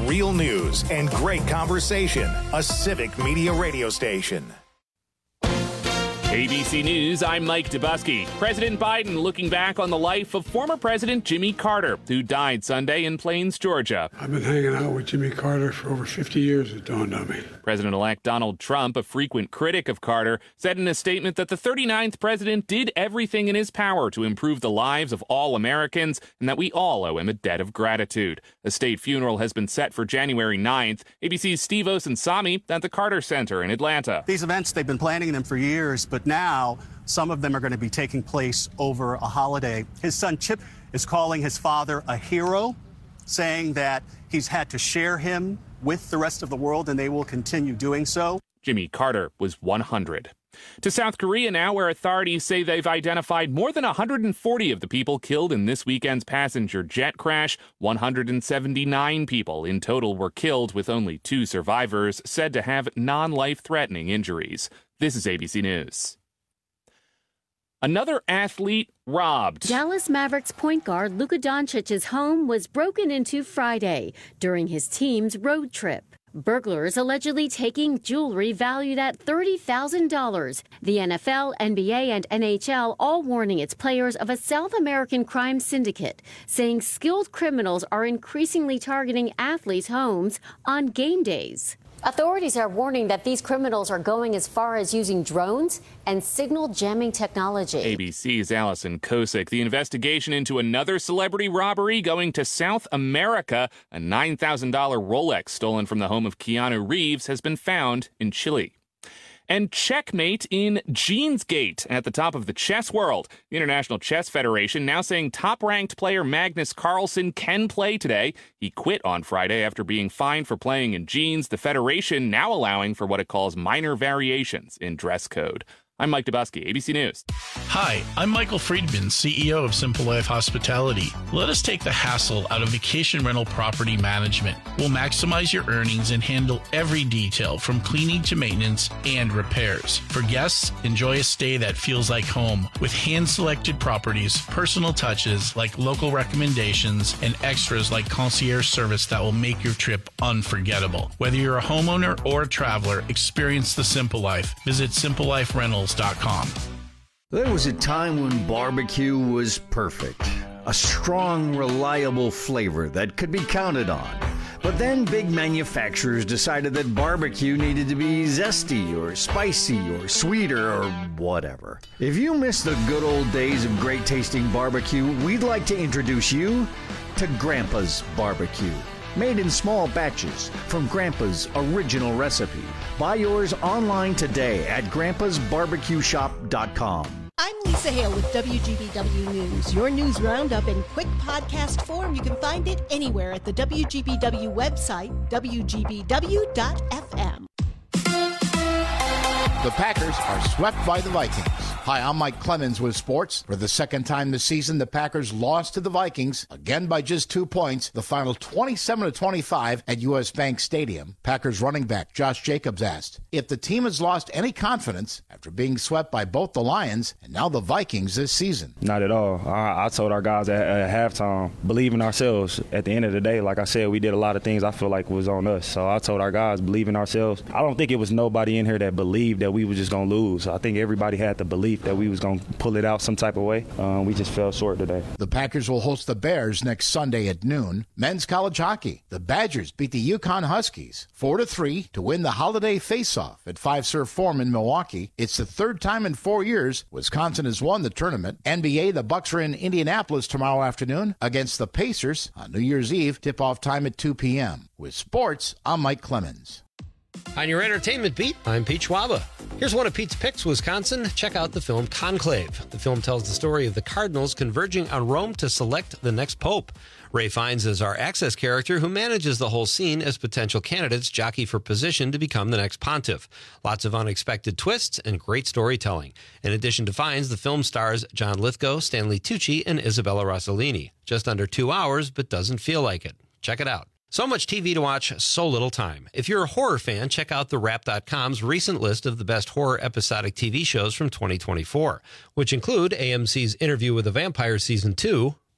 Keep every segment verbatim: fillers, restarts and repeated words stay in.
real news and great conversation. A Civic Media radio station. A B C News, I'm Mike Dubusky. President Biden looking back on the life of former President Jimmy Carter, who died Sunday in Plains, Georgia. I've been hanging out with Jimmy Carter for over fifty years, it dawned on me. President-elect Donald Trump, a frequent critic of Carter, said in a statement that the thirty-ninth president did everything in his power to improve the lives of all Americans and that we all owe him a debt of gratitude. A state funeral has been set for January ninth. A B C's Steve Osunsami at the Carter Center in Atlanta. These events, they've been planning them for years, but now some of them are going to be taking place over a holiday. His son Chip is calling his father a hero, saying that he's had to share him with the rest of the world, and they will continue doing so. Jimmy Carter was one hundred. To South Korea now, where authorities say they've identified more than one hundred forty of the people killed in this weekend's passenger jet crash. one hundred seventy-nine people in total were killed, with only two survivors said to have non-life-threatening injuries. This is A B C News. Another athlete robbed. Dallas Mavericks point guard Luka Doncic's home was broken into Friday during his team's road trip. Burglars allegedly taking jewelry valued at thirty thousand dollars. The N F L, N B A, and N H L all warning its players of a South American crime syndicate, saying skilled criminals are increasingly targeting athletes' homes on game days. Authorities are warning that these criminals are going as far as using drones and signal jamming technology. A B C's Allison Kosick. The investigation into another celebrity robbery going to South America. A nine thousand dollars Rolex stolen from the home of Keanu Reeves has been found in Chile. And checkmate in Jeansgate at the top of the chess world. The International Chess Federation now saying top-ranked player Magnus Carlsen can play today. He quit on Friday after being fined for playing in jeans. The Federation now allowing for what it calls minor variations in dress code. I'm Mike Dubusky, A B C News. Hi, I'm Michael Friedman, C E O of Simple Life Hospitality. Let us take the hassle out of vacation rental property management. We'll maximize your earnings and handle every detail from cleaning to maintenance and repairs. For guests, enjoy a stay that feels like home with hand-selected properties, personal touches like local recommendations, and extras like concierge service that will make your trip unforgettable. Whether you're a homeowner or a traveler, experience the Simple Life. Visit simple life rentals dot com. There was a time when barbecue was perfect. A strong, reliable flavor that could be counted on. But then big manufacturers decided that barbecue needed to be zesty or spicy or sweeter or whatever. If you miss the good old days of great tasting barbecue, we'd like to introduce you to Grandpa's Barbecue. Made in small batches from Grandpa's original recipe. Buy yours online today at grandpas barbecue shop dot com. I'm Lisa Hale with W G B W News. Your news roundup in quick podcast form. You can find it anywhere at the W G B W website, W G B W dot F M. The Packers are swept by the Vikings. Hi, I'm Mike Clemens with sports. For the second time this season, the Packers lost to the Vikings, again by just two points, the final twenty-seven to twenty-five at U S Bank Stadium. Packers running back Josh Jacobs asked if the team has lost any confidence after being swept by both the Lions and now the Vikings this season. Not at all. I, I told our guys at, at halftime, believe in ourselves. At the end of the day, like I said, we did a lot of things I feel like was on us. So I told our guys, believe in ourselves. I don't think it was nobody in here that believed that we were just going to lose. I think everybody had the belief that we was going to pull it out some type of way. Um, we just fell short today. The Packers will host the Bears next Sunday at noon. Men's college hockey. The Badgers beat the Yukon Huskies four to three to win the holiday face-off at Five Surf Forum in Milwaukee. It's the third time in four years Wisconsin has won the tournament. N B A, the Bucks are in Indianapolis tomorrow afternoon against the Pacers on New Year's Eve. Tip-off time at two p.m. With sports, I'm Mike Clemens. On your entertainment beat, I'm Pete Schwaba. Here's one of Pete's picks, Wisconsin. Check out the film Conclave. The film tells the story of the Cardinals converging on Rome to select the next pope. Ray Fiennes is our Access character who manages the whole scene as potential candidates jockey for position to become the next pontiff. Lots of unexpected twists and great storytelling. In addition to Fiennes, the film stars John Lithgow, Stanley Tucci, and Isabella Rossellini. Just under two hours, but doesn't feel like it. Check it out. So much T V to watch, so little time. If you're a horror fan, check out the Wrap dot com's recent list of the best horror episodic T V shows from twenty twenty-four, which include A M C's Interview with a Vampire Season two,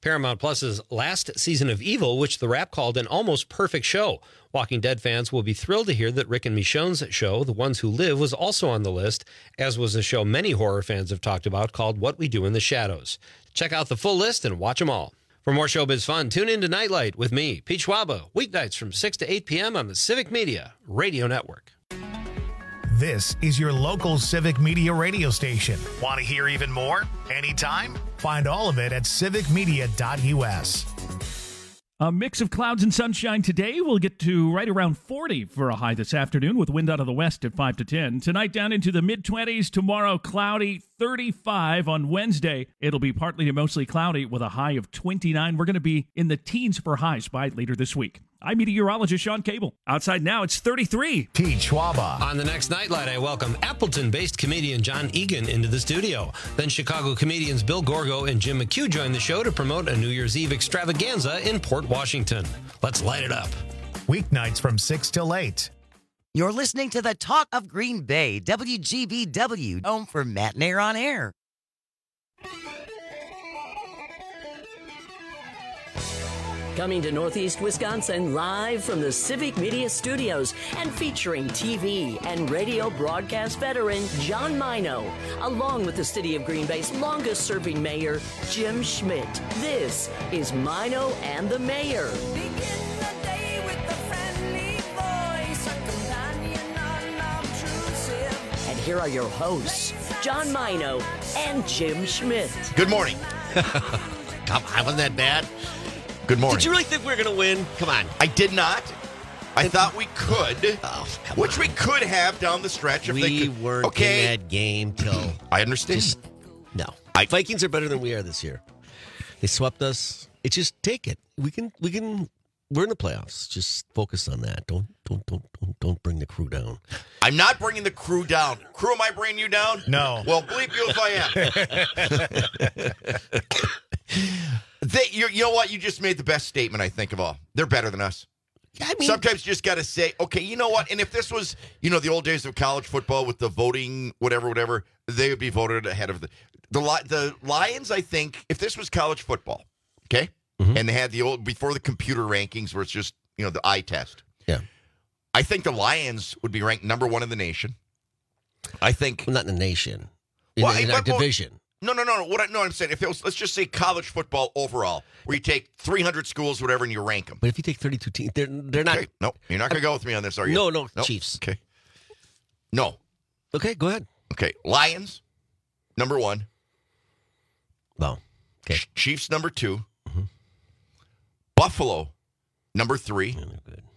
Paramount Plus's last season of Evil, which The Wrap called an almost perfect show. Walking Dead fans will be thrilled to hear that Rick and Michonne's show, The Ones Who Live, was also on the list, as was a show many horror fans have talked about called What We Do in the Shadows. Check out the full list and watch them all. For more showbiz fun, tune in to Nightlight with me, Pete Schwaba, weeknights from six to eight p.m. on the Civic Media Radio Network. This is your local Civic Media radio station. Want to hear even more? Anytime? Find all of it at civic media dot u s. A mix of clouds and sunshine today. We'll get to right around forty for a high this afternoon with wind out of the west at five to ten. Tonight down into the mid-twenties. Tomorrow cloudy, thirty-five. On Wednesday, it'll be partly to mostly cloudy with a high of twenty-nine. We're going to be in the teens for highs by later this week. I'm meteorologist Sean Cable. Outside now, it's thirty-three. Pete Schwaba. On the next Nightlight, I welcome Appleton-based comedian John Egan into the studio. Then Chicago comedians Bill Gorgo and Jim McHugh join the show to promote a New Year's Eve extravaganza in Port Washington. Let's light it up. Weeknights from six till eight. You're listening to the Talk of Green Bay, W G B W, home for Matt Nair on Air. Coming to Northeast Wisconsin live from the Civic Media Studios and featuring T V and radio broadcast veteran John Mino, along with the City of Green Bay's longest-serving mayor, Jim Schmidt. This is Mino and the Mayor. Begin the day with a friendly voice, a companion unobtrusive. And here are your hosts, John Mino and Jim Schmidt. Good morning. Come on, wasn't that bad? Good morning. Did you really think we were going to win? Come on. I did not. I thought we could, oh, which on. we could have down the stretch. If we they could. weren't okay. in that game till... I understand. Just, no. I, Vikings are better than we are this year. They swept us. It's just take it. We can. We can. We're in the playoffs. Just focus on that. Don't don't don't don't don't bring the crew down. I'm not bringing the crew down. Crew, am I bringing you down? No. Well, bleep you if I am. They, you, you know what? You just made the best statement I think of all. They're better than us. I mean, sometimes you just got to say, okay, you know what? And if this was, you know, the old days of college football with the voting, whatever, whatever, they would be voted ahead of the the the Lions. I think if this was college football, okay, mm-hmm. and they had the old before the computer rankings where it's just you know the eye test. Yeah, I think the Lions would be ranked number one in the nation. I think well, not in the nation, in, well, in I, our but, division. No, no, no, no. What I, no, I'm saying if it was, let's just say college football overall, where you take three hundred schools, whatever, and you rank them. But if you take thirty-two teams, they're they're not. Okay. No, you're not going to go with me on this, are you? No, no, nope. Chiefs. Okay. No. Okay, go ahead. Okay, Lions, number one. Well, okay. Ch- Chiefs, number two. Mm-hmm. Buffalo, number three. Yeah, they're good.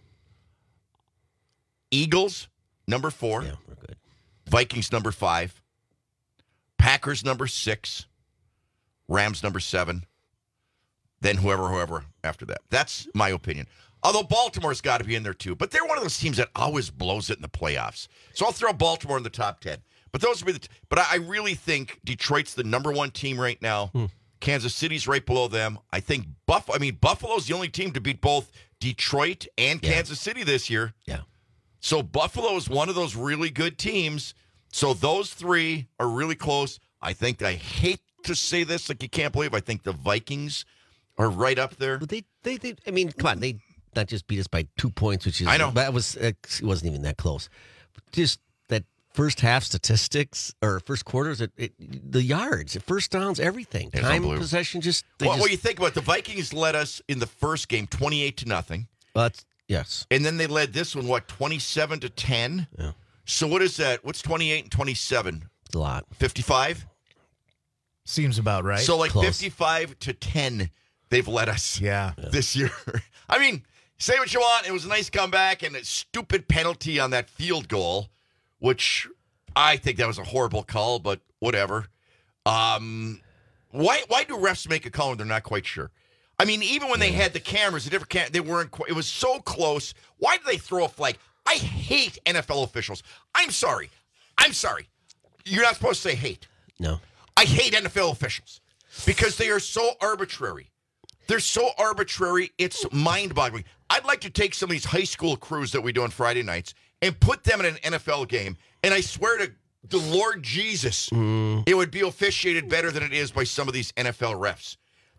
Eagles, number four. Yeah, we're good. Vikings, number five. Packers, number six. Rams, number seven. Then whoever, whoever after that. That's my opinion. Although Baltimore's got to be in there too. But they're one of those teams that always blows it in the playoffs. So I'll throw Baltimore in the top ten. But those would be the. T- but I really think Detroit's the number one team right now. Hmm. Kansas City's right below them. I think Buff. I mean Buffalo's the only team to beat both Detroit and yeah. Kansas City this year. Yeah. So Buffalo is one of those really good teams. So those three are really close. I think I hate to say this, like you can't believe. I think the Vikings are right up there. But they, they, they. I mean, come on, they not just beat us by two points, which is I know that was it wasn't even that close. Just that first half statistics or first quarters, it, it, the yards, first downs, everything, it's time possession. Just well, just, what you think about the Vikings led us in the first game twenty-eight to nothing. But yes, and then they led this one what twenty-seven to ten. Yeah. So what is that? What's twenty-eight and twenty-seven? A lot. fifty-five? Seems about right. So like Close. fifty-five to ten, they've led us yeah. this year. I mean, say what you want. It was a nice comeback and a stupid penalty on that field goal, which I think that was a horrible call, but whatever. Um, why why do refs make a call when they're not quite sure? I mean, even when yeah. they had the cameras, the different cam- they weren't. Quite, it was so close. Why do they throw a flag? I hate N F L officials. I'm sorry. I'm sorry. You're not supposed to say hate. No. I hate N F L officials because they are so arbitrary. They're so arbitrary, it's mind-boggling. I'd like to take some of these high school crews that we do on Friday nights and put them in an N F L game, and I swear to the Lord Jesus, mm. it would be officiated better than it is by some of these N F L refs.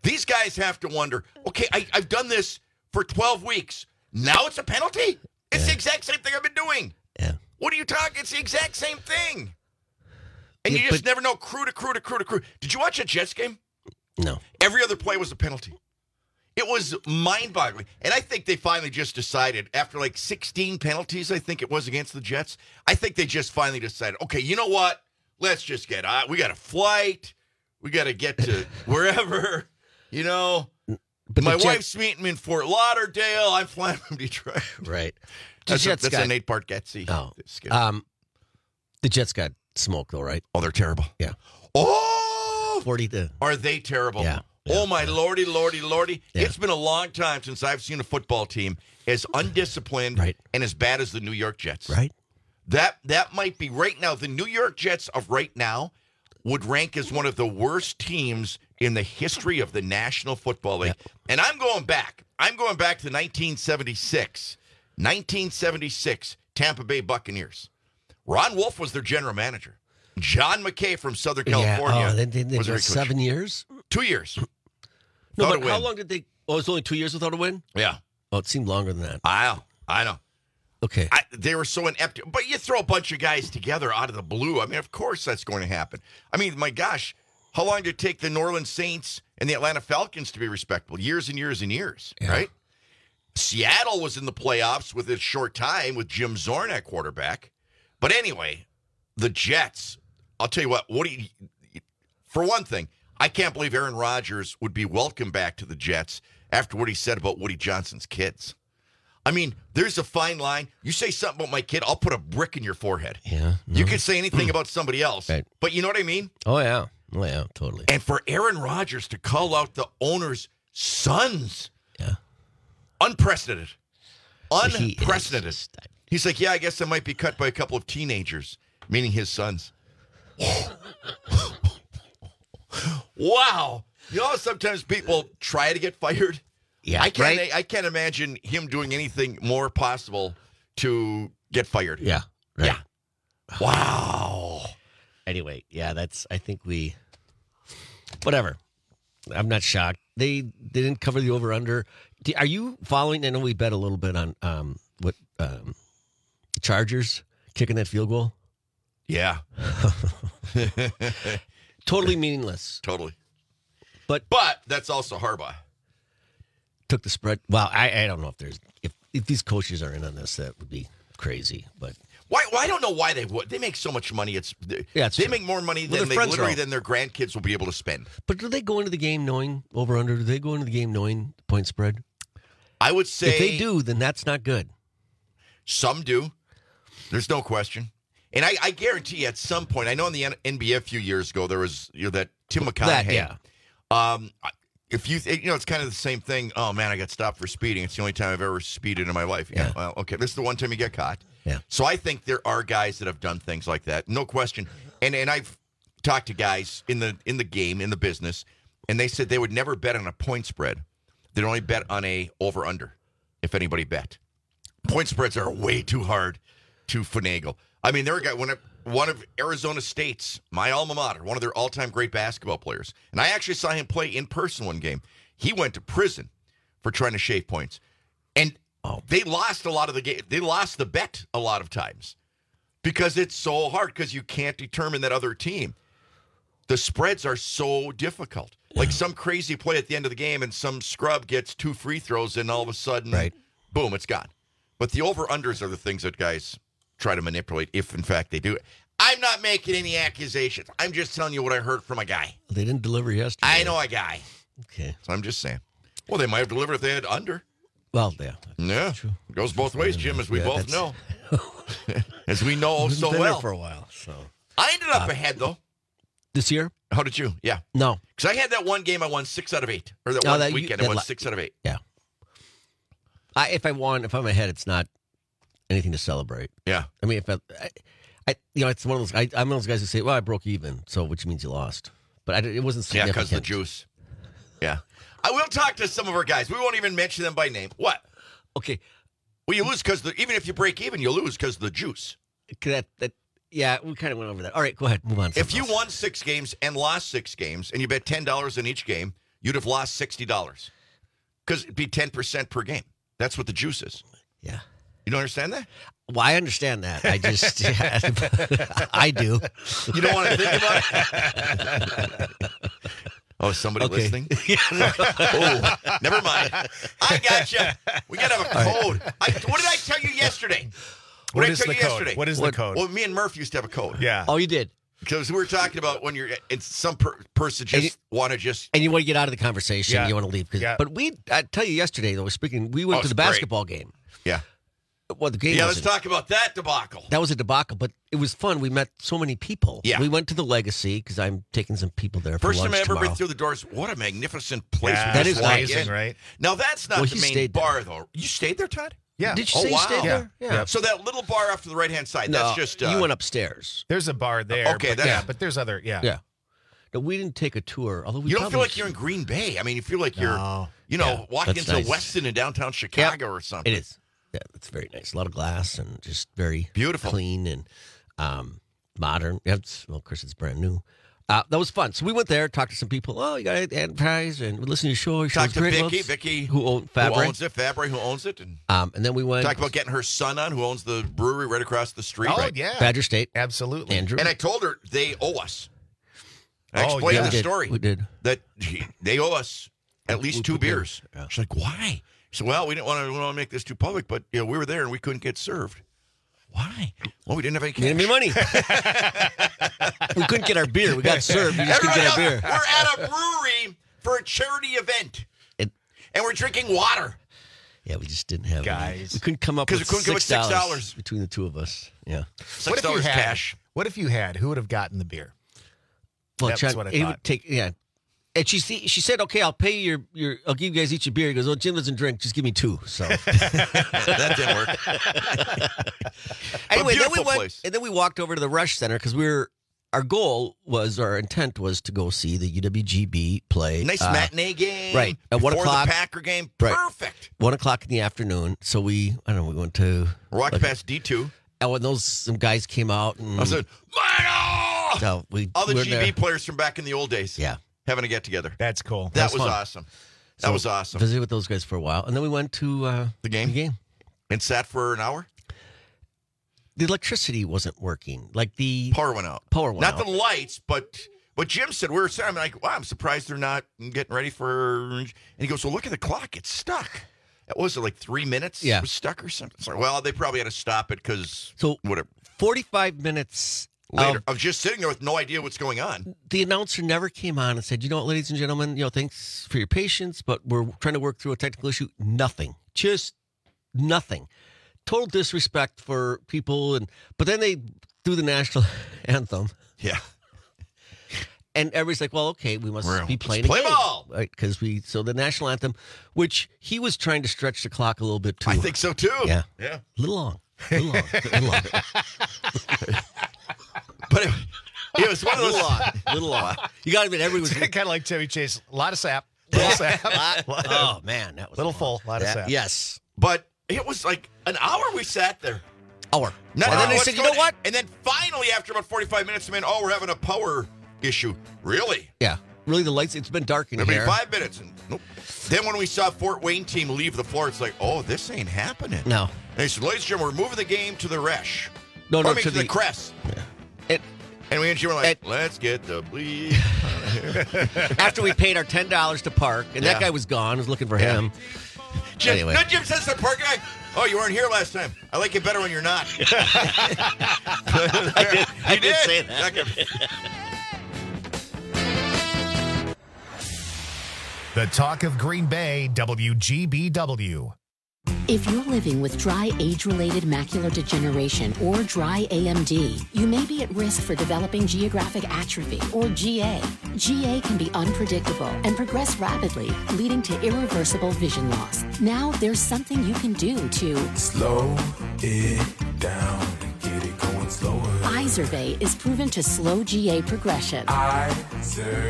These guys have to wonder, okay, I, I've done this for twelve weeks. Now it's a penalty? It's yeah. the exact same thing I've been doing. Yeah. What are you talking? It's the exact same thing. And yeah, you just but, never know crew to crew to crew to crew. Did you watch a Jets game? No. Every other play was a penalty. It was mind-boggling. And I think they finally just decided, after like sixteen penalties, I think it was against the Jets, I think they just finally decided, okay, you know what? Let's just get out. We got a flight. We got to get to wherever, you know. But my Jets, wife's meeting me in Fort Lauderdale. I'm flying from Detroit. Right. That's, a, that's got, a Nate Bargatze. Oh. Um, the Jets got smoked, though, right? Oh, they're terrible. Yeah. Oh! forty to Are they terrible? Yeah. Oh, my yeah. lordy, lordy, lordy. Yeah. It's been a long time since I've seen a football team as undisciplined right. and as bad as the New York Jets. Right. That that might be right now. The New York Jets of right now would rank as one of the worst teams in the history of the National Football League. Yeah. And I'm going back. I'm going back to nineteen seventy-six. nineteen seventy-six, Tampa Bay Buccaneers. Ron Wolf was their general manager. John McKay from Southern California. Yeah. Oh, they, they, they was were seven years? Two years. No, but how long did they? Oh, it was only two years without a win? Yeah. Oh, it seemed longer than that. I know. I know. Okay. I, they were so inept. But you throw a bunch of guys together out of the blue. I mean, of course that's going to happen. I mean, my gosh, how long did it take the New Orleans Saints and the Atlanta Falcons to be respectable? Years and years and years, yeah. right? Seattle was in the playoffs with a short time with Jim Zorn at quarterback. But anyway, the Jets, I'll tell you what, what do you, for one thing, I can't believe Aaron Rodgers would be welcome back to the Jets after what he said about Woody Johnson's kids. I mean, there's a fine line. You say something about my kid, I'll put a brick in your forehead. Yeah. No. You can say anything about somebody else, right. but you know what I mean? Oh, yeah. Oh, yeah, totally. And for Aaron Rodgers to call out the owner's sons, yeah, unprecedented. Unprecedented. He He's like, yeah, I guess I might be cut by a couple of teenagers, meaning his sons. Wow. You know, sometimes people try to get fired. Yeah, I can't. right? I can't imagine him doing anything more possible to get fired. Yeah. Right. Yeah. Wow. Anyway, yeah, that's. I think we. Whatever. I'm not shocked. They, they didn't cover the over under. Are you following? I know we bet a little bit on um what um the Chargers kicking that field goal. Yeah. Totally meaningless. Totally. But but that's also Harbaugh. Took the spread. Well, I, I don't know if there's if if these coaches are in on this, that would be crazy. But why? Well, I don't know why they would. They make so much money. It's yeah, it's they true. make more money well, than they literally than their grandkids will be able to spend. But do they go into the game knowing over under? Do they go into the game knowing the point spread? I would say if they do, then that's not good. Some do. There's no question. And I, I guarantee at some point, I know in the N B A a few years ago, there was you know that Tim McConaughey. That, yeah. Um, if you, you know, it's kind of the same thing. Oh man, I got stopped for speeding. It's the only time I've ever speeded in my life. Yeah. yeah. Well, okay, this is the one time you get caught. Yeah. So I think there are guys that have done things like that, no question. And and I've talked to guys in the in the game in the business, and they said they would never bet on a point spread. They'd only bet on a over under, if anybody bet. Point spreads are way too hard to finagle. I mean, there were a guy, one of, one of Arizona State's, my alma mater, one of their all-time great basketball players. And I actually saw him play in person one game. He went to prison for trying to shave points. And oh. they lost a lot of the game. They lost the bet a lot of times because it's so hard because you can't determine that other team. The spreads are so difficult. Yeah. Like some crazy play at the end of the game and some scrub gets two free throws and all of a sudden, right. boom, it's gone. But the over-unders are the things that guys try to manipulate, if in fact they do it. I'm not making any accusations. I'm just telling you what I heard from a guy. They didn't deliver yesterday. I know a guy. Okay. So I'm just saying. Well, they might have delivered if they had under. Well, yeah. Yeah. True. It goes both ways, Jim, as we yeah, both know. As we know oh so been well. There for a while, so. I ended up uh, ahead, though. This year? How did you? Yeah. No. Because I had that one game I won six out of eight. Or that oh, one that, weekend you, I won la- six out of eight. Yeah. I, if I won, if I'm ahead, it's not anything to celebrate. Yeah. I mean, if I, I, I you know, it's one of those. I, I'm one of those guys who say, "Well, I broke even," so which means you lost. But I, it wasn't significant. Yeah, because the juice. Yeah. I will talk to some of our guys. We won't even mention them by name. What? Okay. Well, you lose because even if you break even, you lose because of the juice. That that yeah, we kind of went over that. All right, go ahead, move on. If you else. won six games and lost six games, and you bet ten dollars in each game, you'd have lost sixty dollars because it'd be ten percent per game. That's what the juice is. Yeah. You don't understand that? Well, I understand that. I just, I do. You don't want to think about it? Oh, is somebody Okay. listening? Oh, never mind. I got you. We got to have a code. I, what did I tell you yesterday? What, What did I is tell the you code? yesterday? What is the What- code? Well, me and Murph used to have a code. Yeah. Oh, you did? Because we were talking about when you're, and some per, person And just want to just. And you want to get out of the conversation. Yeah. You want to leave. 'cause- Yeah. But we, I tell you yesterday, though, speaking, we went Oh, to the it's great. basketball game. Yeah. Well, the game Yeah, let's wasn't- talk about that debacle. That was a debacle, but it was fun. We met so many people. Yeah. We went to the Legacy because I'm taking some people there for First time lunch I ever tomorrow. been through the doors. What a magnificent place. Yeah, we that just is walked amazing, in. right? Now, that's not Well, the he main stayed there. bar, though. You stayed there, Todd? Yeah. Did you Oh, say you wow. stayed there? Yeah. Yeah. So that little bar off to the right-hand side, No, that's just... Uh, you went upstairs. There's a bar there. Okay, but, that's- yeah, but there's other, yeah. Yeah. No, we didn't take a tour, although we You don't feel probably like you're in Green Bay. I mean, you feel like you're, No. you know, Yeah, walking that's into nice. Weston in downtown Chicago or something. It is. Yeah, it's very nice. A lot of glass and just very Beautiful. clean and um, modern. Yeah, it's, well, of course, it's brand new. Uh, that was fun. So we went there, talked to some people. Oh, you got to advertise and listen to your show. Your Talk show's to great. Vicky, Well, Vicky, who owned who Fabre. owns it, Fabre, who owns it, and Um, and then we went talk about getting her son on, who owns the brewery right across the street. Oh, Right. yeah. Badger State. Absolutely. Andrew. And I told her they owe us. I Oh, explained yeah. the We did. story. We did. That he- they owe us at least We two put there. beers. Yeah. She's like, why? She said, well, we didn't want to, we don't want to make this too public, but you know, we were there and we couldn't get served. Why? Well, we didn't have any cash. We didn't have any money. We couldn't get our beer. We got served. We just couldn't Everybody get our else, beer. we're at a brewery for a charity event, It- and we're drinking water. Yeah, we just didn't have any. Guys. We couldn't come up 'Cause with we couldn't come with six six dollars. between the two of us. Yeah. Six What if you dollars had, cash. What if you had? Who would have gotten the beer? Well, That's John, what I he thought. would take. Yeah. And she see, she said, "Okay, I'll pay your your. I'll give you guys each a beer." He goes, "Oh, Jim doesn't drink. Just give me two." So That didn't work. anyway, then we beautiful went place. and then we walked over to the Rush Center because we were. Our goal was, our intent was to go see the U W G B play. Nice uh, matinee game. right, at one before o'clock. the Packer game. Right. Perfect. One o'clock in the afternoon. So we, I don't know, we went to. Walked like- past D two. And when those some guys came out, and I said, Mino! so we All the we were G B there. players from back in the old days. Yeah. Having a get together. That's cool. That That's was fun. awesome. That So, was awesome. Visited with those guys for a while, and then we went to uh, The game? The game. And sat for an hour. The electricity wasn't working. Like the Power went out. Power went Not out. the lights, but what Jim said. We were saying, I'm like, wow, I'm surprised they're not getting ready for. And he goes, well, look at the clock. It's stuck. What was it, like three minutes? Yeah. It was stuck or something. It's like, well, they probably had to stop it because So whatever. forty-five minutes Later, of- of just sitting there with no idea what's going on. the announcer never came on and said, "You know what, ladies and gentlemen, you know, thanks for your patience, but we're trying to work through a technical issue." Nothing. Just nothing. Total disrespect for people, and but then they do the national anthem. Yeah. And everybody's like, well, okay, we must We're- be let's playing play a game. ball. Right? Because we, so the national anthem, which he was trying to stretch the clock a little bit too. I think so too. Yeah. Yeah. A little long. A little long. A little long. But it, it was one of those. little long. A little long. You got to admit, everybody was. kind of like Chevy Chase. A lot of sap. Little sap. Oh, man. That was Little long. full. A lot of Yeah, sap. Yes. But it was like an hour we sat there. Hour. Not And then knowing they what's said, you going know what? on. And then finally, after about forty-five minutes, I mean, oh, we're having a power issue. Really? Yeah. Really, the lights, it's been dark in I mean, here. five minutes. And nope. Then when we saw Fort Wayne team leave the floor, it's like, oh, this ain't happening. No. And they said, ladies and gentlemen, we're moving the game to the Resh. No, no, I mean, to to the, the- Crest. It, And we and Jim were like, let's get the bleed out of here. after we paid our ten dollars to park, and Yeah. that guy was gone, I was looking for Yeah. him. Jim, Anyway. no, Jim says to the park guy, oh, you weren't here last time. I like you better when you're not. I did, I You did say that. The talk of Green Bay, W G B W. If you're living with dry age-related macular degeneration or dry A M D, you may be at risk for developing geographic atrophy or G A. G A can be unpredictable and progress rapidly, leading to irreversible vision loss. Now there's something you can do to slow it down and get it going slower. Izervay is proven to slow G A progression. Izervay.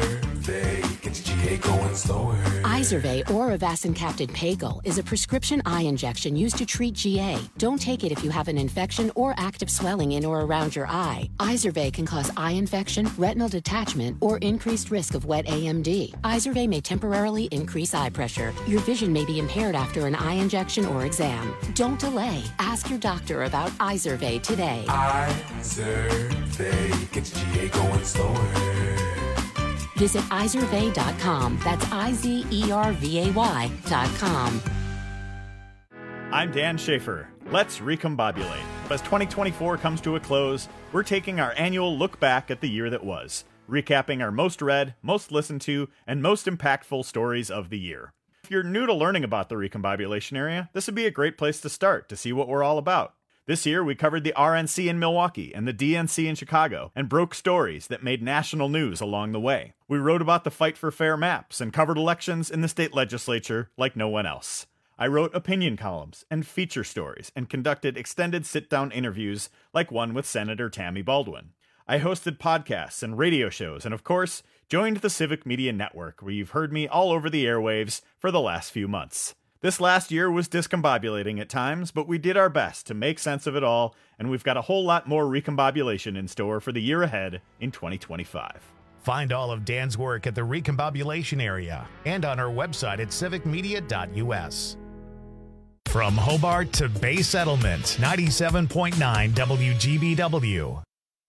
Izervay gets G A going slower. Izervay or Avastin-capted Pagel is a prescription eye injection used to treat G A. Don't take it if you have an infection or active swelling in or around your eye. Izervay can cause eye infection, retinal detachment, or increased risk of wet A M D. Izervay may temporarily increase eye pressure. Your vision may be impaired after an eye injection or exam. Don't delay. Ask your doctor about Izervay today. Izervay gets G A going slower. Visit Izervay dot com. That's I Z E R V A Y dot com. I'm Dan Schaefer. Let's recombobulate. As twenty twenty-four comes to a close, we're taking our annual look back at the year that was, recapping our most read, most listened to, and most impactful stories of the year. If you're new to learning about the recombobulation area, this would be a great place to start to see what we're all about. This year, we covered the R N C in Milwaukee and the D N C in Chicago and broke stories that made national news along the way. We wrote about the fight for fair maps and covered elections in the state legislature like no one else. I wrote opinion columns and feature stories and conducted extended sit-down interviews like one with Senator Tammy Baldwin. I hosted podcasts and radio shows and, of course, joined the Civic Media Network, where you've heard me all over the airwaves for the last few months. This last year was discombobulating at times, but we did our best to make sense of it all, and we've got a whole lot more recombobulation in store for the year ahead in twenty twenty-five. Find all of Dan's work at the recombobulation area and on our website at civic media dot U S. From Hobart to Bay Settlement, ninety-seven point nine W G B W.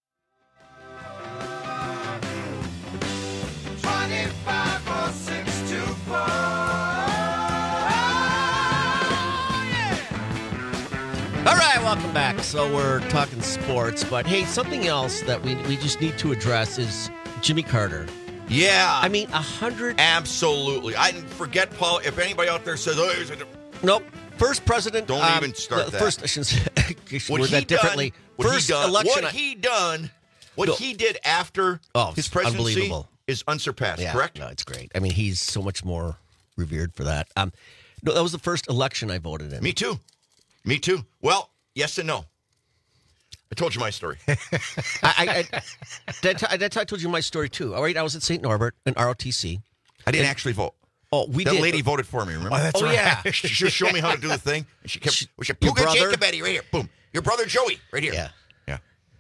twenty-five, four, six, two, four. All right, welcome back. So we're talking sports, but hey, something else that we we just need to address is Jimmy Carter. Yeah. I mean, a hundred. Absolutely. I forget, Paul, if anybody out there says, oh, he's a... Nope. First president. Don't um, even start the that. First, I should What word he that differently. Done, what First he done, election. What he done, what No. he did after Oh, his it's presidency unbelievable. is unsurpassed, Yeah, correct? No, it's great. I mean, he's so much more revered for that. Um, no, that was the first election I voted in. Me too. Me too. Well, yes and no. I told you my story. I, I, I, that, I, that I told you my story too. All right, I was at Saint Norbert in R O T C. I didn't And- actually vote. Oh, we that did. lady voted for me, remember? Oh, that's Oh, right. yeah. She just showed me how to do the thing. And she kept, she, she Your Puga brother? Jacobetti right here. Boom. Your brother Joey right here. Yeah. Yeah.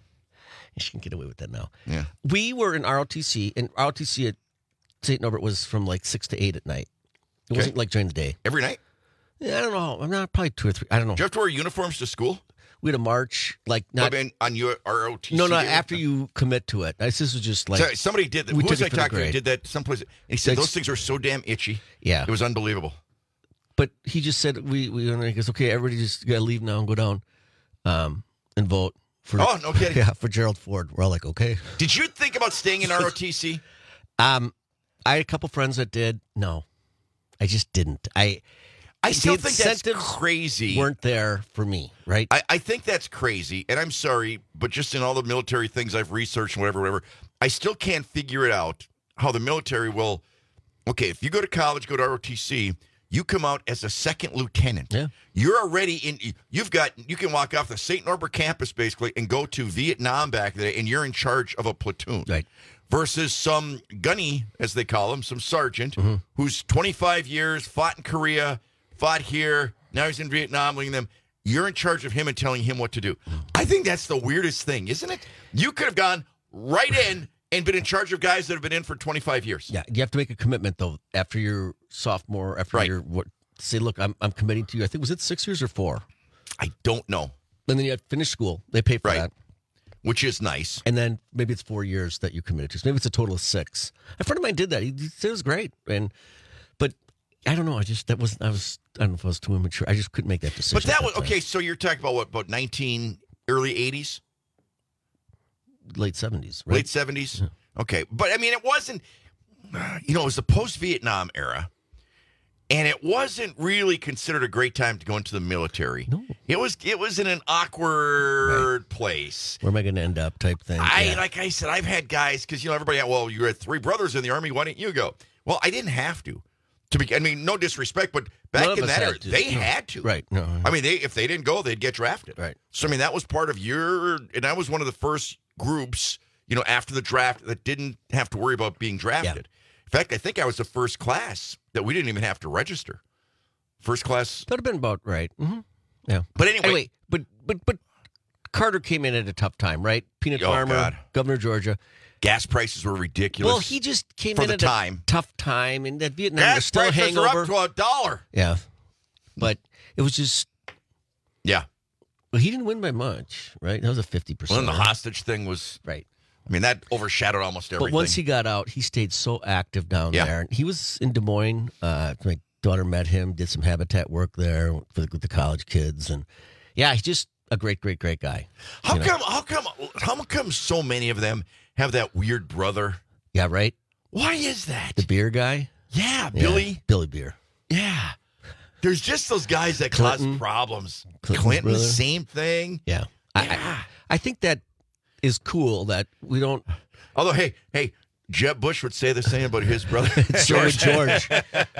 She can get away with that now. Yeah. We were in R O T C, and R O T C at Saint Norbert was from like six to eight at night. It Okay. wasn't like during the day. Every night? Yeah, I don't know. I'm not probably two or three. I don't know. Do you have to wear uniforms to school? We had a march, like not. I mean, on your R O T C? no, no. day? After you commit to it, this was just like Sorry, somebody did that. we Who was took I it for the talking to? grade. Did that someplace? And he said Like- those things are so damn itchy. Yeah. It was unbelievable. But he just said we we and he goes, okay, everybody just gotta leave now and go down, um, and vote for. Oh, no kidding. Yeah, for Gerald Ford. We're all like, okay. Did you think about staying in R O T C? Um, I had a couple friends that did. No, I just didn't. I. I still the think that's incentives crazy. Weren't there for me, right? I, I think that's crazy, and I'm sorry, but just in all the military things I've researched and whatever, whatever, I still can't figure it out how the military will. Okay, if you go to college, go to R O T C, you come out as a second lieutenant. Yeah. You're already in. You've got. You can walk off the Saint Norbert campus basically and go to Vietnam back there, and you're in charge of a platoon. Right. Versus some gunny, as they call him, some sergeant Mm-hmm. who's twenty-five years, fought in Korea, fought here, now he's in Vietnam, leading them. You're in charge of him and telling him what to do. I think that's the weirdest thing, isn't it? You could have gone right in and been in charge of guys that have been in for twenty-five years. Yeah, you have to make a commitment though after your sophomore, after Right. your what? Say, look, I'm I'm committing to you. I think was it six years or four? I don't know. And then you have to finish school. They pay for Right. that. Which is nice. And then maybe it's four years that you committed to. So maybe it's a total of six. A friend of mine did that. He, he said it was great. And but I don't know. I just that wasn't. I was. I don't know if I was too immature. I just couldn't make that decision. But that at was time. okay. So you're talking about what? About nineteen early eighties, Late seventies, right? late seventies. Okay, but I mean, it wasn't. You know, it was the post-Vietnam era, and it wasn't really considered a great time to go into the military. No, it was. It was in an awkward Right. place. Where am I going to end up? Type thing. I Yeah. like I said, I've had guys because you know everybody. Well, you had three brothers in the army. Why didn't you go? Well, I didn't have to. To be, I mean, no disrespect, but back None of in us that had era, to. they No. had to. Right. No. I mean, they if they didn't go, they'd get drafted. Right. So I mean, that was part of your, and I was one of the first groups, you know, after the draft that didn't have to worry about being drafted. In fact, I think I was the first class that we didn't even have to register. First class. That would have been about right. Mm-hmm. Yeah. But anyway. Anyway, but, but, but Carter came in at a tough time, right? Peanut Oh, farmer, God. governor of Georgia. Gas prices were ridiculous. Well, he just came for in the at time. a tough time, and that Vietnam Gas was still a prices hangover. are up to a dollar. Yeah. But it was just. Yeah. Well, he didn't win by much, right? That was a fifty percent. Well, and the hostage thing was. Right. I mean, that overshadowed almost everything. But once he got out, he stayed so active down Yeah. there. He was in Des Moines. Uh, my daughter met him, did some habitat work there for the, with the college kids, and yeah, he's just a great, great, great guy. How you know? come? How come? How come so many of them have that weird brother? Yeah, right. Why is that? The beer guy. Yeah, Yeah, Billy. Billy Beer. Yeah. There's just those guys that Clinton. cause problems. Clinton's Clinton, brother. same thing. Yeah. I, I, I think that is cool that we don't. Although, hey, hey, Jeb Bush would say the same about his brother So would George.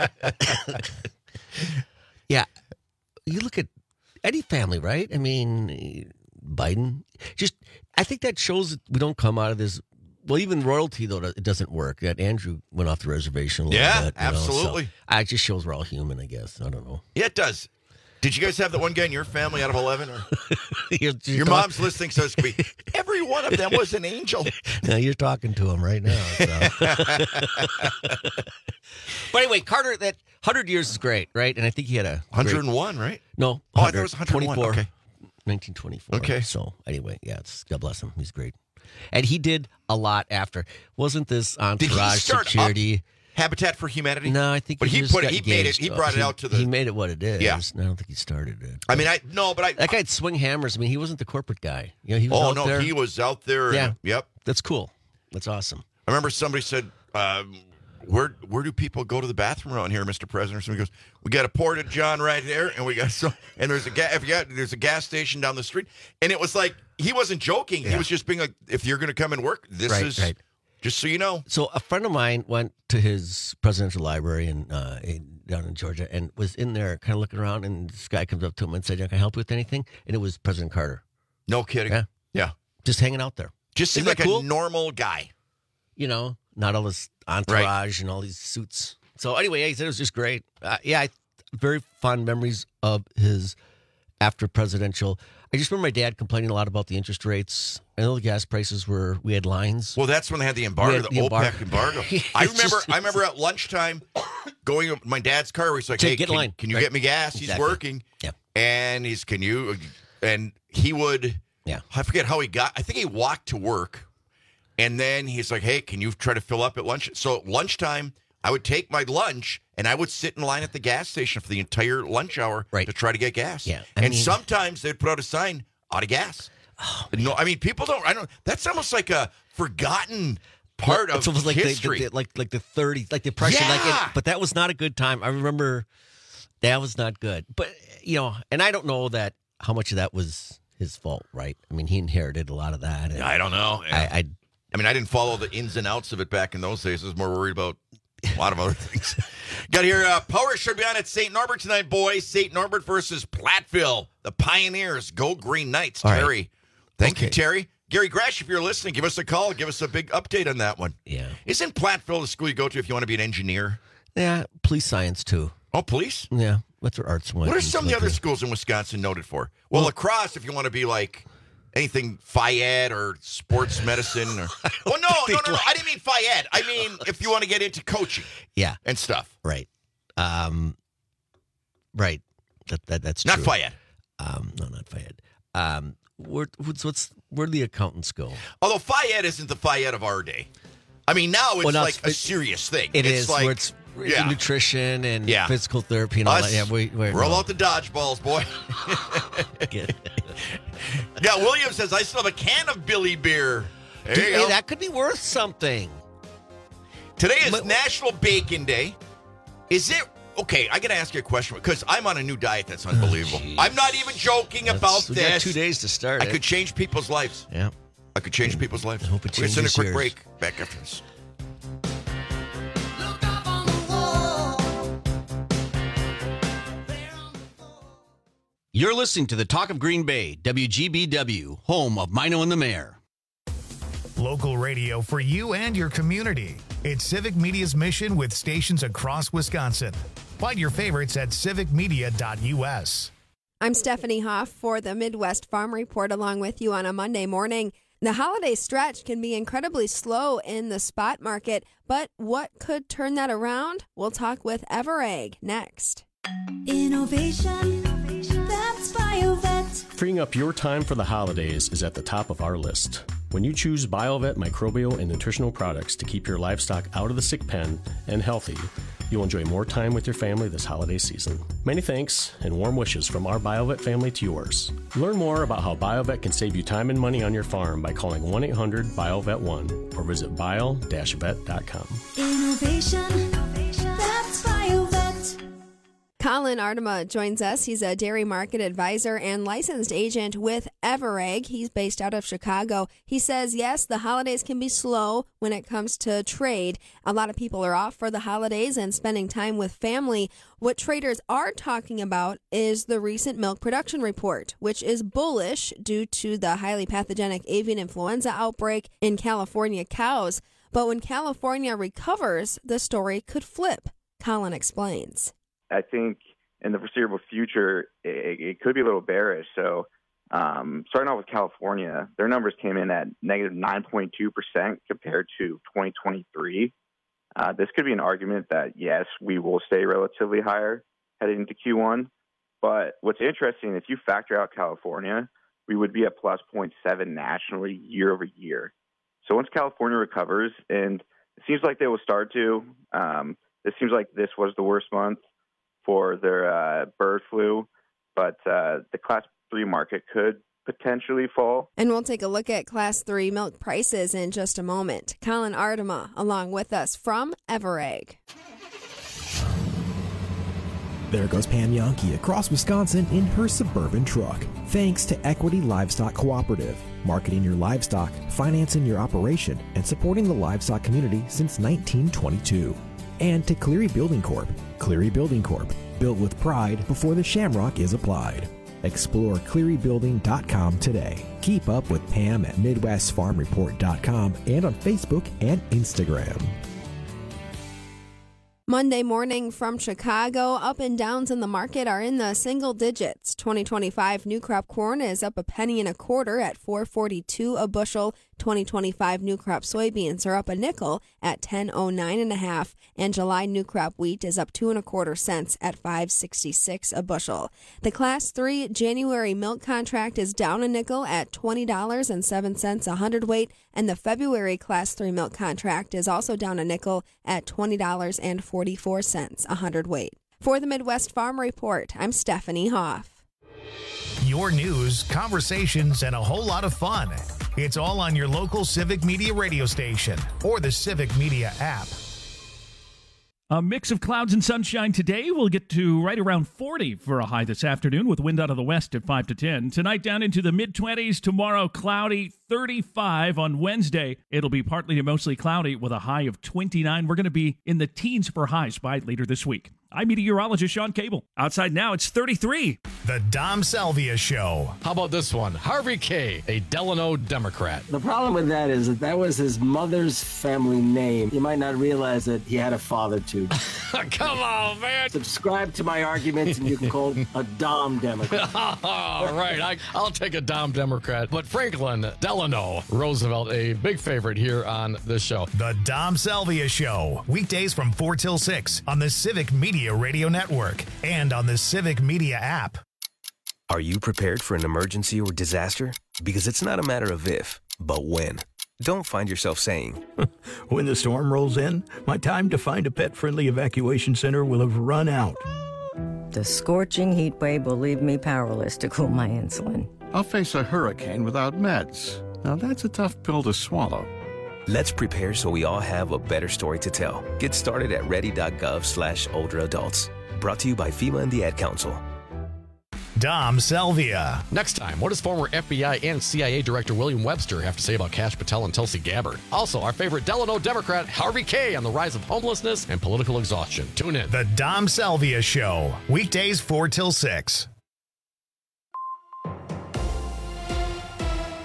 Yeah. You look at any family, right? I mean, Biden. Just, I think that shows that we don't come out of this. Well, even royalty, though, it doesn't work. That Andrew went off the reservation a little Yeah, bit. you know, so absolutely. it just shows we're all human, I guess. I don't know. Yeah, it does. Did you guys have that one guy in your family out of eleven? Or? You're, Your you're mom's listening, so it's going to be every one of them was an angel. Now you're talking to him right now. So. But anyway, Carter, that one hundred years is great, right? And I think he had a one hundred one, great, right? No, Oh, I thought it was one hundred one. twenty-four, Okay. nineteen twenty-four. Okay. So anyway, yeah, it's, God bless him. He's great. And he did a lot after. Wasn't this Did he entourage start security? up Habitat for Humanity? No, I think But he, he just put it- got he made it- engaged. he brought it He- out to the- He made it what it is. Yeah. I don't think he started it. I mean, I no, but I. That guy'd swing hammers. I mean, he wasn't the corporate guy. You know, he was Oh out no, there. he was out there. Yeah. And, yep. That's cool. That's awesome. I remember somebody said, um, "Where where do people go to the bathroom around here, Mister President?" Somebody goes, "We got a porta john right there, and we got so and there's a ga- if you got, there's a gas station down the street." And it was like he wasn't joking. He Yeah. was just being like, "If you're going to come and work, this Right, is right. just so you know." So a friend of mine went to his presidential library in, uh, in down in Georgia and was in there kind of looking around, and this guy comes up to him and said, "Can I help you with anything?" And it was President Carter. No kidding. Yeah. Yeah. Just hanging out there. Just Isn't seemed like that cool? a normal guy. You know, not all this entourage and all these suits. So anyway, he said it was just great. Uh, yeah, I, very fond memories of his after presidential. I just remember my dad complaining a lot about the interest rates. I know the gas prices were, we had lines. Well, that's when they had the embargo, We had the, the embargo. OPEC embargo. Yeah, I it's remember. just- I remember at lunchtime going to my dad's car. Where he's like, Say, "Hey, get in can, line." can you Right. get me gas?" He's Exactly. working. Yeah. And he's, "Can you?" And he would. Yeah. I forget how he got. I think he walked to work, and then he's like, "Hey, can you try to fill up at lunch?" So at lunchtime, I would take my lunch and I would sit in line at the gas station for the entire lunch hour Right. to try to get gas. Yeah, I and mean- sometimes they'd put out a sign, "Out of gas." Oh, no, I mean people don't. I don't. That's almost like a forgotten part It's of almost like history. The, the, like like the thirties, like the depression. Like Yeah. it, but that was not a good time. I remember that was not good. But you know, and I don't know that how much of that was his fault, right? I mean, he inherited a lot of that. and I don't know. I, I I mean, I didn't follow the ins and outs of it back in those days. I was more worried about a lot of other things. Got here. Uh, Power should be on at Saint Norbert tonight, boys. Saint Norbert versus Platteville. The Pioneers. Go Green Knights. All right. Terry. Thank you, Okay. Terry. Gary Grash, if you're listening, give us a call. Give us a big update on that one. yeah, Isn't Platteville the school you go to if you want to be an engineer? yeah. Police science too. Oh, police? Yeah, that's where arts went. What are and some of the like other that. schools in Wisconsin noted for? Well, Well- lacrosse, if you want to be like anything Phi-Ed or sports medicine. Or well, no, no, no, no. I didn't mean Phi-Ed. I mean if you want to get into coaching Yeah, and stuff. right. Um, right. That that that's Not true. Phi-Ed. Um, no, not Fayette. Um, where what's, what's where do the accountants go? Although Phi-Ed isn't the Phi-Ed of our day. I mean, now it's Well, now like it's- a serious thing. It it's is like, where it's yeah. nutrition and Yeah. physical therapy and all Us, that. Yeah, we, we're, roll no. out the dodgeballs, boy. Get- Yeah, William says, I still have a can of Billy beer. There Dude, you hey, go. that could be worth something. Today is But- National Bacon Day. Is it okay? I got to ask you a question because I'm on a new diet that's unbelievable. I'm not even joking That's- about we got this. two days to start I it. could change people's lives. Yeah. I could change people's lives. I hope it We're going to send a changes quick yours. break. Back after this. You're listening to the Talk of Green Bay, W G B W, home of Mino and the Mayor. Local radio for you and your community. It's Civic Media's mission with stations across Wisconsin. Find your favorites at civic media dot u s. I'm Stephanie Hoff for the Midwest Farm Report along with you on a Monday morning. The holiday stretch can be incredibly slow in the spot market, but what could turn that around? We'll talk with Everegg next. Innovation, that's BioVet. Freeing up your time for the holidays is at the top of our list. When you choose BioVet microbial and nutritional products to keep your livestock out of the sick pen and healthy, you'll enjoy more time with your family this holiday season. Many thanks and warm wishes from our BioVet family to yours. Learn more about how BioVet can save you time and money on your farm by calling one eight hundred BioVet one or visit bio dash vet dot com. Innovation, that's BioVet. Colin Ardema joins us. He's a dairy market advisor and licensed agent with Everegg. He's based out of Chicago. He says, yes, the holidays can be slow when it comes to trade. A lot of people are off for the holidays and spending time with family. What traders are talking about is the recent milk production report, which is bullish due to the highly pathogenic avian influenza outbreak in California cows. But when California recovers, the story could flip. Colin explains. I think in the foreseeable future, it, it could be a little bearish. So um, starting off with California, their numbers came in at negative nine point two percent compared to twenty twenty-three. Uh, this could be an argument that, yes, we will stay relatively higher heading into Q one. But what's interesting, if you factor out California, we would be at plus zero point seven nationally year over year. So once California recovers, and it seems like they will start to, um, it seems like this was the worst month for their uh, bird flu, but uh, the class three market could potentially fall. And we'll take a look at class three milk prices in just a moment. Colin Ardema along with us from Everegg. There goes Pam Yankee across Wisconsin in her Suburban truck. Thanks to Equity Livestock Cooperative, marketing your livestock, financing your operation, and supporting the livestock community since nineteen twenty-two. And to Cleary Building Corp. Cleary Building Corp. Built with pride before the shamrock is applied. Explore cleary building dot com today. Keep up with Pam at midwest farm report dot com and on Facebook and Instagram. Monday morning from Chicago, up and downs in the market are in the single digits. twenty twenty-five new crop corn is up a penny and a quarter at four forty-two a bushel. twenty twenty-five new crop soybeans are up a nickel at ten oh nine and a half, and July new crop wheat is up two and a quarter cents at five sixty-six a bushel. The class three January milk contract is down a nickel at twenty dollars and seven cents a hundredweight, and the February class three milk contract is also down a nickel at twenty dollars and forty-four cents a hundredweight. For the Midwest Farm Report, I'm Stephanie Hoff. Your news, conversations, and a whole lot of fun. It's all on your local Civic Media radio station or the Civic Media app. A mix of clouds and sunshine today. We'll get to right around forty for a high this afternoon with wind out of the west at five to ten. Tonight down into the mid-twenties. Tomorrow cloudy, thirty-five. On Wednesday, it'll be partly to mostly cloudy with a high of twenty-nine. We're going to be in the teens for highs by later this week. I'm meteorologist Sean Cable. Outside now, it's thirty-three. The Dom Salvia Show. How about this one? Harvey K., a Delano Democrat. The problem with that is that that was his mother's family name. You might not realize that he had a father, too. Come on, man. Subscribe to my arguments, and you can call a Dom Democrat. All right, I, I'll take a Dom Democrat. But Franklin Delano Roosevelt, a big favorite here on this show. The Dom Salvia Show. Weekdays from four till six on the Civic Media Radio Network and on the Civic Media app. Are you prepared for an emergency or disaster? Because it's not a matter of if, but when. Don't find yourself saying, when the storm rolls in, my time to find a pet-friendly evacuation center will have run out. The scorching heat wave will leave me powerless to cool my insulin. I'll face a hurricane without meds. Now that's a tough pill to swallow. Let's prepare so we all have a better story to tell. Get started at ready.gov slash older adults. Brought to you by FEMA and the Ad Council. Dom Salvia. Next time, what does former F B I and C I A Director William Webster have to say about Kash Patel and Tulsi Gabbard? Also, our favorite Delano Democrat, Harvey K., on the rise of homelessness and political exhaustion. Tune in. The Dom Salvia Show. Weekdays four till six.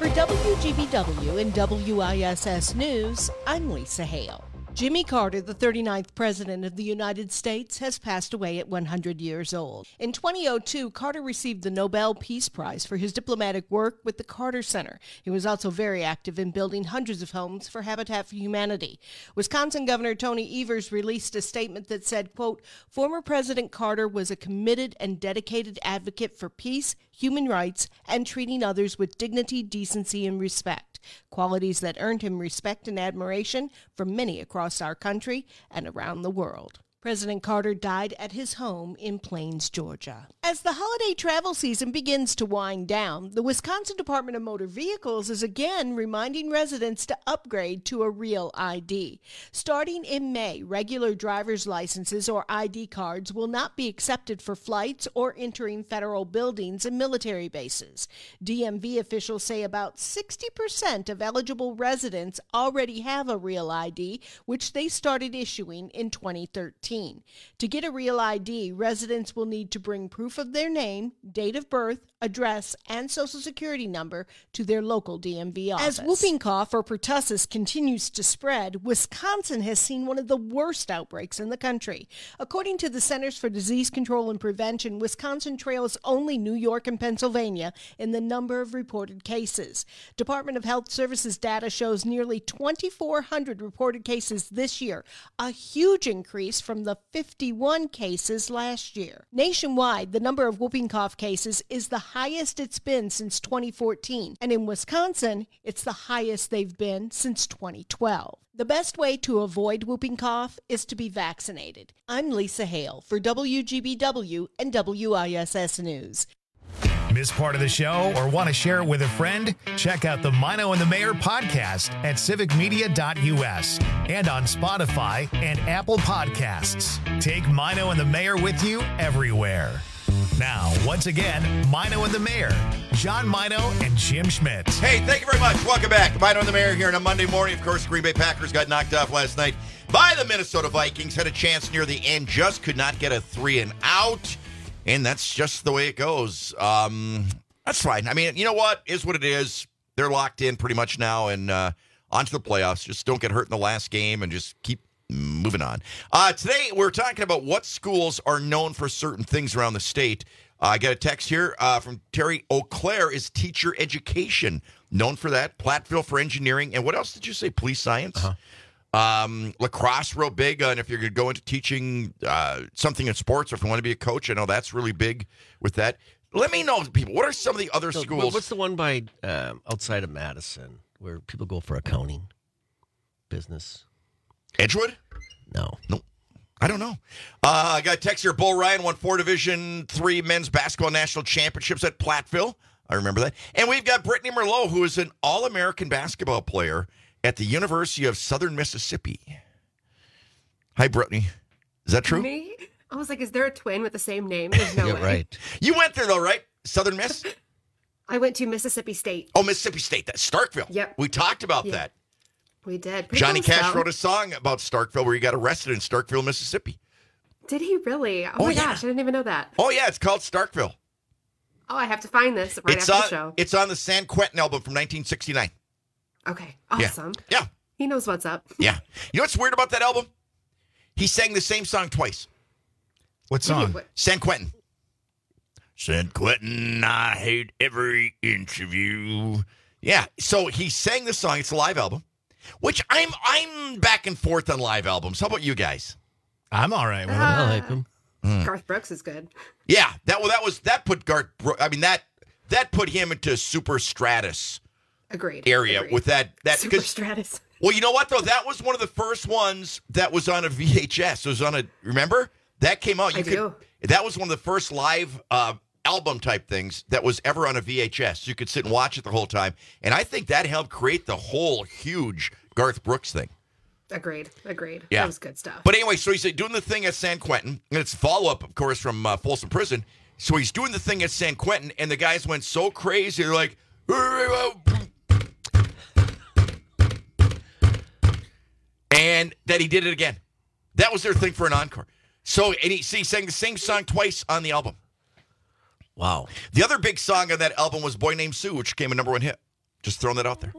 For W G B W and W I S S News, I'm Lisa Hale. Jimmy Carter, the thirty-ninth President of the United States, has passed away at one hundred years old. In two thousand two, Carter received the Nobel Peace Prize for his diplomatic work with the Carter Center. He was also very active in building hundreds of homes for Habitat for Humanity. Wisconsin Governor Tony Evers released a statement that said, quote, "Former President Carter was a committed and dedicated advocate for peace, human rights, and treating others with dignity, decency, and respect, qualities that earned him respect and admiration from many across our country and around the world." President Carter died at his home in Plains, Georgia. As the holiday travel season begins to wind down, the Wisconsin Department of Motor Vehicles is again reminding residents to upgrade to a real I D. Starting in May, regular driver's licenses or I D cards will not be accepted for flights or entering federal buildings and military bases. D M V officials say about sixty percent of eligible residents already have a real I D, which they started issuing in twenty thirteen. To get a real I D, residents will need to bring proof of their name, date of birth, address, and social security number to their local D M V office. As whooping cough or pertussis continues to spread, Wisconsin has seen one of the worst outbreaks in the country. According to the Centers for Disease Control and Prevention, Wisconsin trails only New York and Pennsylvania in the number of reported cases. Department of Health Services data shows nearly twenty-four hundred reported cases this year, a huge increase from the fifty-one cases last year. Nationwide, the number of whooping cough cases is the highest it's been since twenty fourteen, and in Wisconsin, it's the highest they've been since twenty twelve. The best way to avoid whooping cough is to be vaccinated. I'm Lisa Hale for W G B W and W I S S News. Miss part of the show or want to share it with a friend? Check out the Mino and the Mayor podcast at civic media dot U S and on Spotify and Apple Podcasts. Take Mino and the Mayor with you everywhere. Now, once again, Mino and the Mayor, John Mino and Jim Schmidt. Hey, thank you very much. Welcome back. Mino and the Mayor here on a Monday morning. Of course, Green Bay Packers got knocked off last night by the Minnesota Vikings. Had a chance near the end, just could not get a three and out. And that's just the way it goes. Um, that's fine. I mean, you know what? Is what it is. They're locked in pretty much now and uh, on to the playoffs. Just don't get hurt in the last game and just keep moving on. Uh, today, we're talking about what schools are known for certain things around the state. Uh, I got a text here uh, from Terry. Eau Claire is teacher education. Known for that. Platteville for engineering. And what else did you say? Police science? Uh-huh. Um, lacrosse, real big. Uh, and if you're going to go into teaching uh, something in sports, or if you want to be a coach, I know that's really big with that. Let me know, people, what are some of the other so, schools? What's the one by um, outside of Madison where people go for accounting, business? Edgewood? No. No. I don't know. Uh, I got a text here. Bull Ryan won four Division three men's basketball national championships at Platteville. I remember that. And we've got Brittany Merlot, who is an All-American basketball player at the University of Southern Mississippi. Hi, Brittany. Is that true? Me? I was like, is there a twin with the same name? There's no yeah, way. Right. You went there, though, right? Southern Miss? I went to Mississippi State. Oh, Mississippi State. That's Starkville. Yep. We talked about yeah. that. We did. Pretty Johnny cool Cash stuff. wrote a song about Starkville where he got arrested in Starkville, Mississippi. Did he really? Oh, Oh, my yeah. gosh, I didn't even know that. Oh, yeah, it's called Starkville. Oh, I have to find this right it's after on, the show. It's on the San Quentin album from nineteen sixty-nine. Okay, awesome. Yeah. yeah. He knows what's up. Yeah. You know what's weird about that album? He sang the same song twice. What song? San Quentin. San Quentin, I hate every inch of you. Yeah. So he sang the song. It's a live album, which I'm I'm back and forth on live albums. How about you guys? I'm all right with Uh, it. I like them. Mm. Garth Brooks is good. Yeah. That well, that was that put Garth. Bro- I mean that that put him into super stratus Agreed. area Agreed. with that that Super 'cause- Stratus. Well, you know what, though? That was one of the first ones that was on a V H S. It was on a, remember? That came out. You I could, do. That was one of the first live uh, album type things that was ever on a V H S. You could sit and watch it the whole time. And I think that helped create the whole huge Garth Brooks thing. Agreed. Agreed. Yeah. That was good stuff. But anyway, so he's doing the thing at San Quentin. And it's follow-up, of course, from uh, Folsom Prison. So he's doing the thing at San Quentin, and the guys went so crazy. They're like, and that he did it again. That was their thing for an encore. So, and he, so he sang the same song twice on the album. Wow. The other big song on that album was Boy Named Sue, which became a number one hit. Just throwing that out there.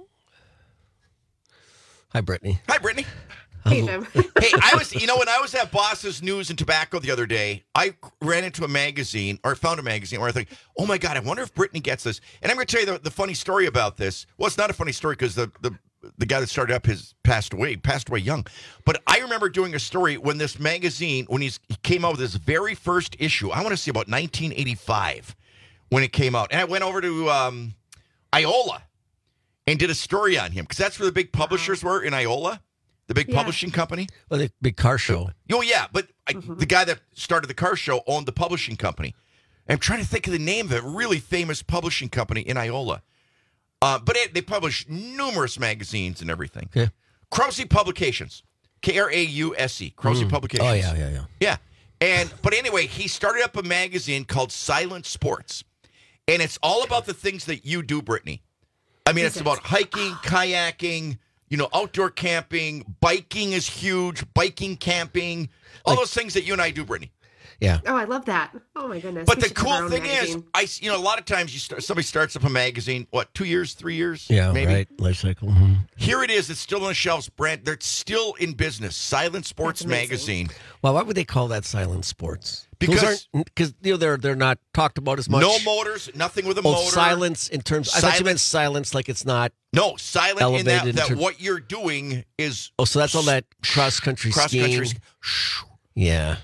Hi, Brittany. Hi, Brittany. Hey, Jim. Hey, I was, you know, when I was at Boss's News and Tobacco the other day, I ran into a magazine, or found a magazine where I think, oh my God, I wonder if Brittany gets this. And I'm going to tell you the, the funny story about this. Well, it's not a funny story because the, the the guy that started up has passed away, passed away young. But I remember doing a story when this magazine, when he's, he came out with his very first issue, I want to say about nineteen eighty-five when it came out. And I went over to um, Iola and did a story on him because that's where the big publishers were in Iola. The big Yeah. publishing company? Well, the big car show. Oh, yeah, but I, Mm-hmm. the guy that started the car show owned the publishing company. I'm trying to think of the name of a really famous publishing company in Iola. Uh, but it, they publish numerous magazines and everything. Okay. Krause Publications. K R A U S E. Krause Mm. Publications. Oh, yeah, yeah, yeah. Yeah. And but anyway, he started up a magazine called Silent Sports. And it's all about the things that you do, Brittany. I mean, it's about hiking, kayaking, you know, outdoor camping, biking is huge, biking, camping, all Like- those things that you and I do, Brittany. Yeah. Oh, I love that. Oh my goodness. But We the should have our cool own thing is, magazine. I, you know, a lot of times you start, somebody starts up a magazine, what, two years, three years? Yeah, maybe? right. Life cycle. Mhm. Here it is. It's still on the shelves. Brand, they're still in business. Silent Sports That's amazing. Magazine. Well, why would they call that silent sports? Because- because you know they're they're not talked about as much. No motors, nothing with a Oh, motor. silence in terms. I thought you Silence. meant silence like it's not. No, silent in Elevated that, in that ter- what you're doing is Oh, so that's all that cross country cross skiing. country. Yeah.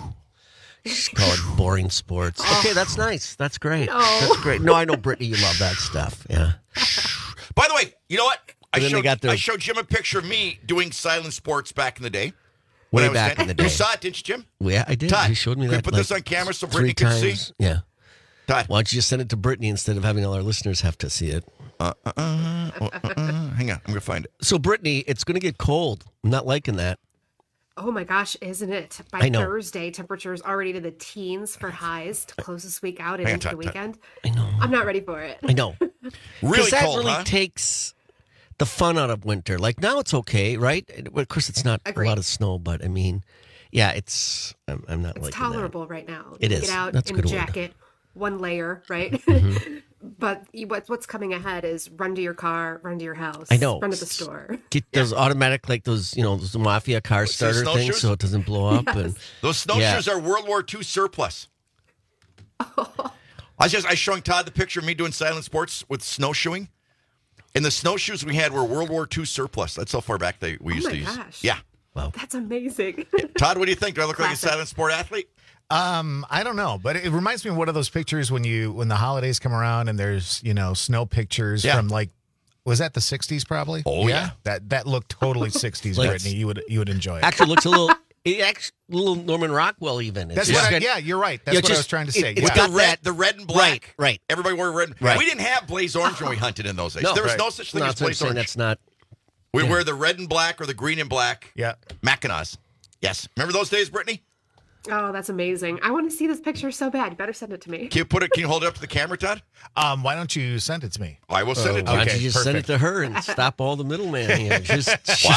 Just call it boring sports. Okay, that's nice. That's great. No. That's great. No, I know, Brittany, you love that stuff. Yeah. By the way, you know what? I And then they showed, got their- I showed Jim a picture of me doing silent sports back in the day. When Way I was back ten. in the day. You saw it, didn't you, Jim? Well, yeah, I did. Todd, He showed me can we that. put like, this on camera so three Brittany can see? times. Yeah. Todd. Why don't you just send it to Brittany instead of having all our listeners have to see it? Uh, uh, uh, uh, uh, uh, hang on. I'm going to find it. So, Brittany, it's going to get cold. I'm not liking that. Oh my gosh, isn't it? By I know. Thursday, temperatures already to the teens for highs to close this week out and Hang on, into the Todd, Todd. weekend. I know. I'm not ready for it. I know. Really Because that cold, really huh? takes the fun out of winter. Like now it's okay, right? And, well, of course, it's not Agreed. a lot of snow, but I mean, yeah, it's. I'm, I'm not It's liking tolerable right now. It You is. Get out That's a in a good word. jacket, one layer, right? Mm-hmm. But you- what's what's coming ahead is run to your car, run to your house. I know. Run to the store. that. Get those automatic, like those, you know, those mafia car see starter things, snowshoes? so it doesn't blow up. And Those snowshoes Yeah. are World War Two surplus. I was just I was showing Todd the picture of me doing silent sports with snowshoeing. And the snowshoes we had were World War Two surplus. That's how far back they we Oh used my to use. gosh. Yeah. That's amazing. Todd, what do you think? Do I look like a Classic. silent sport athlete? Um, I don't know, but it reminds me of one of those pictures when you when the holidays come around and there's you know snow pictures Yeah. from like was that the sixties probably? Oh, yeah. that that looked totally sixties, Like- Brittany. You would you would enjoy it. actually looks a little, it actually, a little Norman Rockwell even. It's That's just what. I, got- yeah, you're right. That's Yeah, what I just- was trying to it- say. it's yeah. With got the red, that- the red and black. Right, right. Everybody wore red. Right. We didn't have blaze orange when we hunted in those days. No, there was right. no such thing No, as that's what I'm blaze saying. orange. That's not. We yeah. wear the red and black or the green and black. Yeah. Mackinaws. Yes. Remember those days, Brittany? Oh, that's amazing. I want to see this picture so bad. You better send it to me. Can you put it? Can you hold it up to the camera, Todd? Um, why don't you send it to me? I will send Oh, it to why you. don't you just send it perfect. to her and stop all the middleman here? Just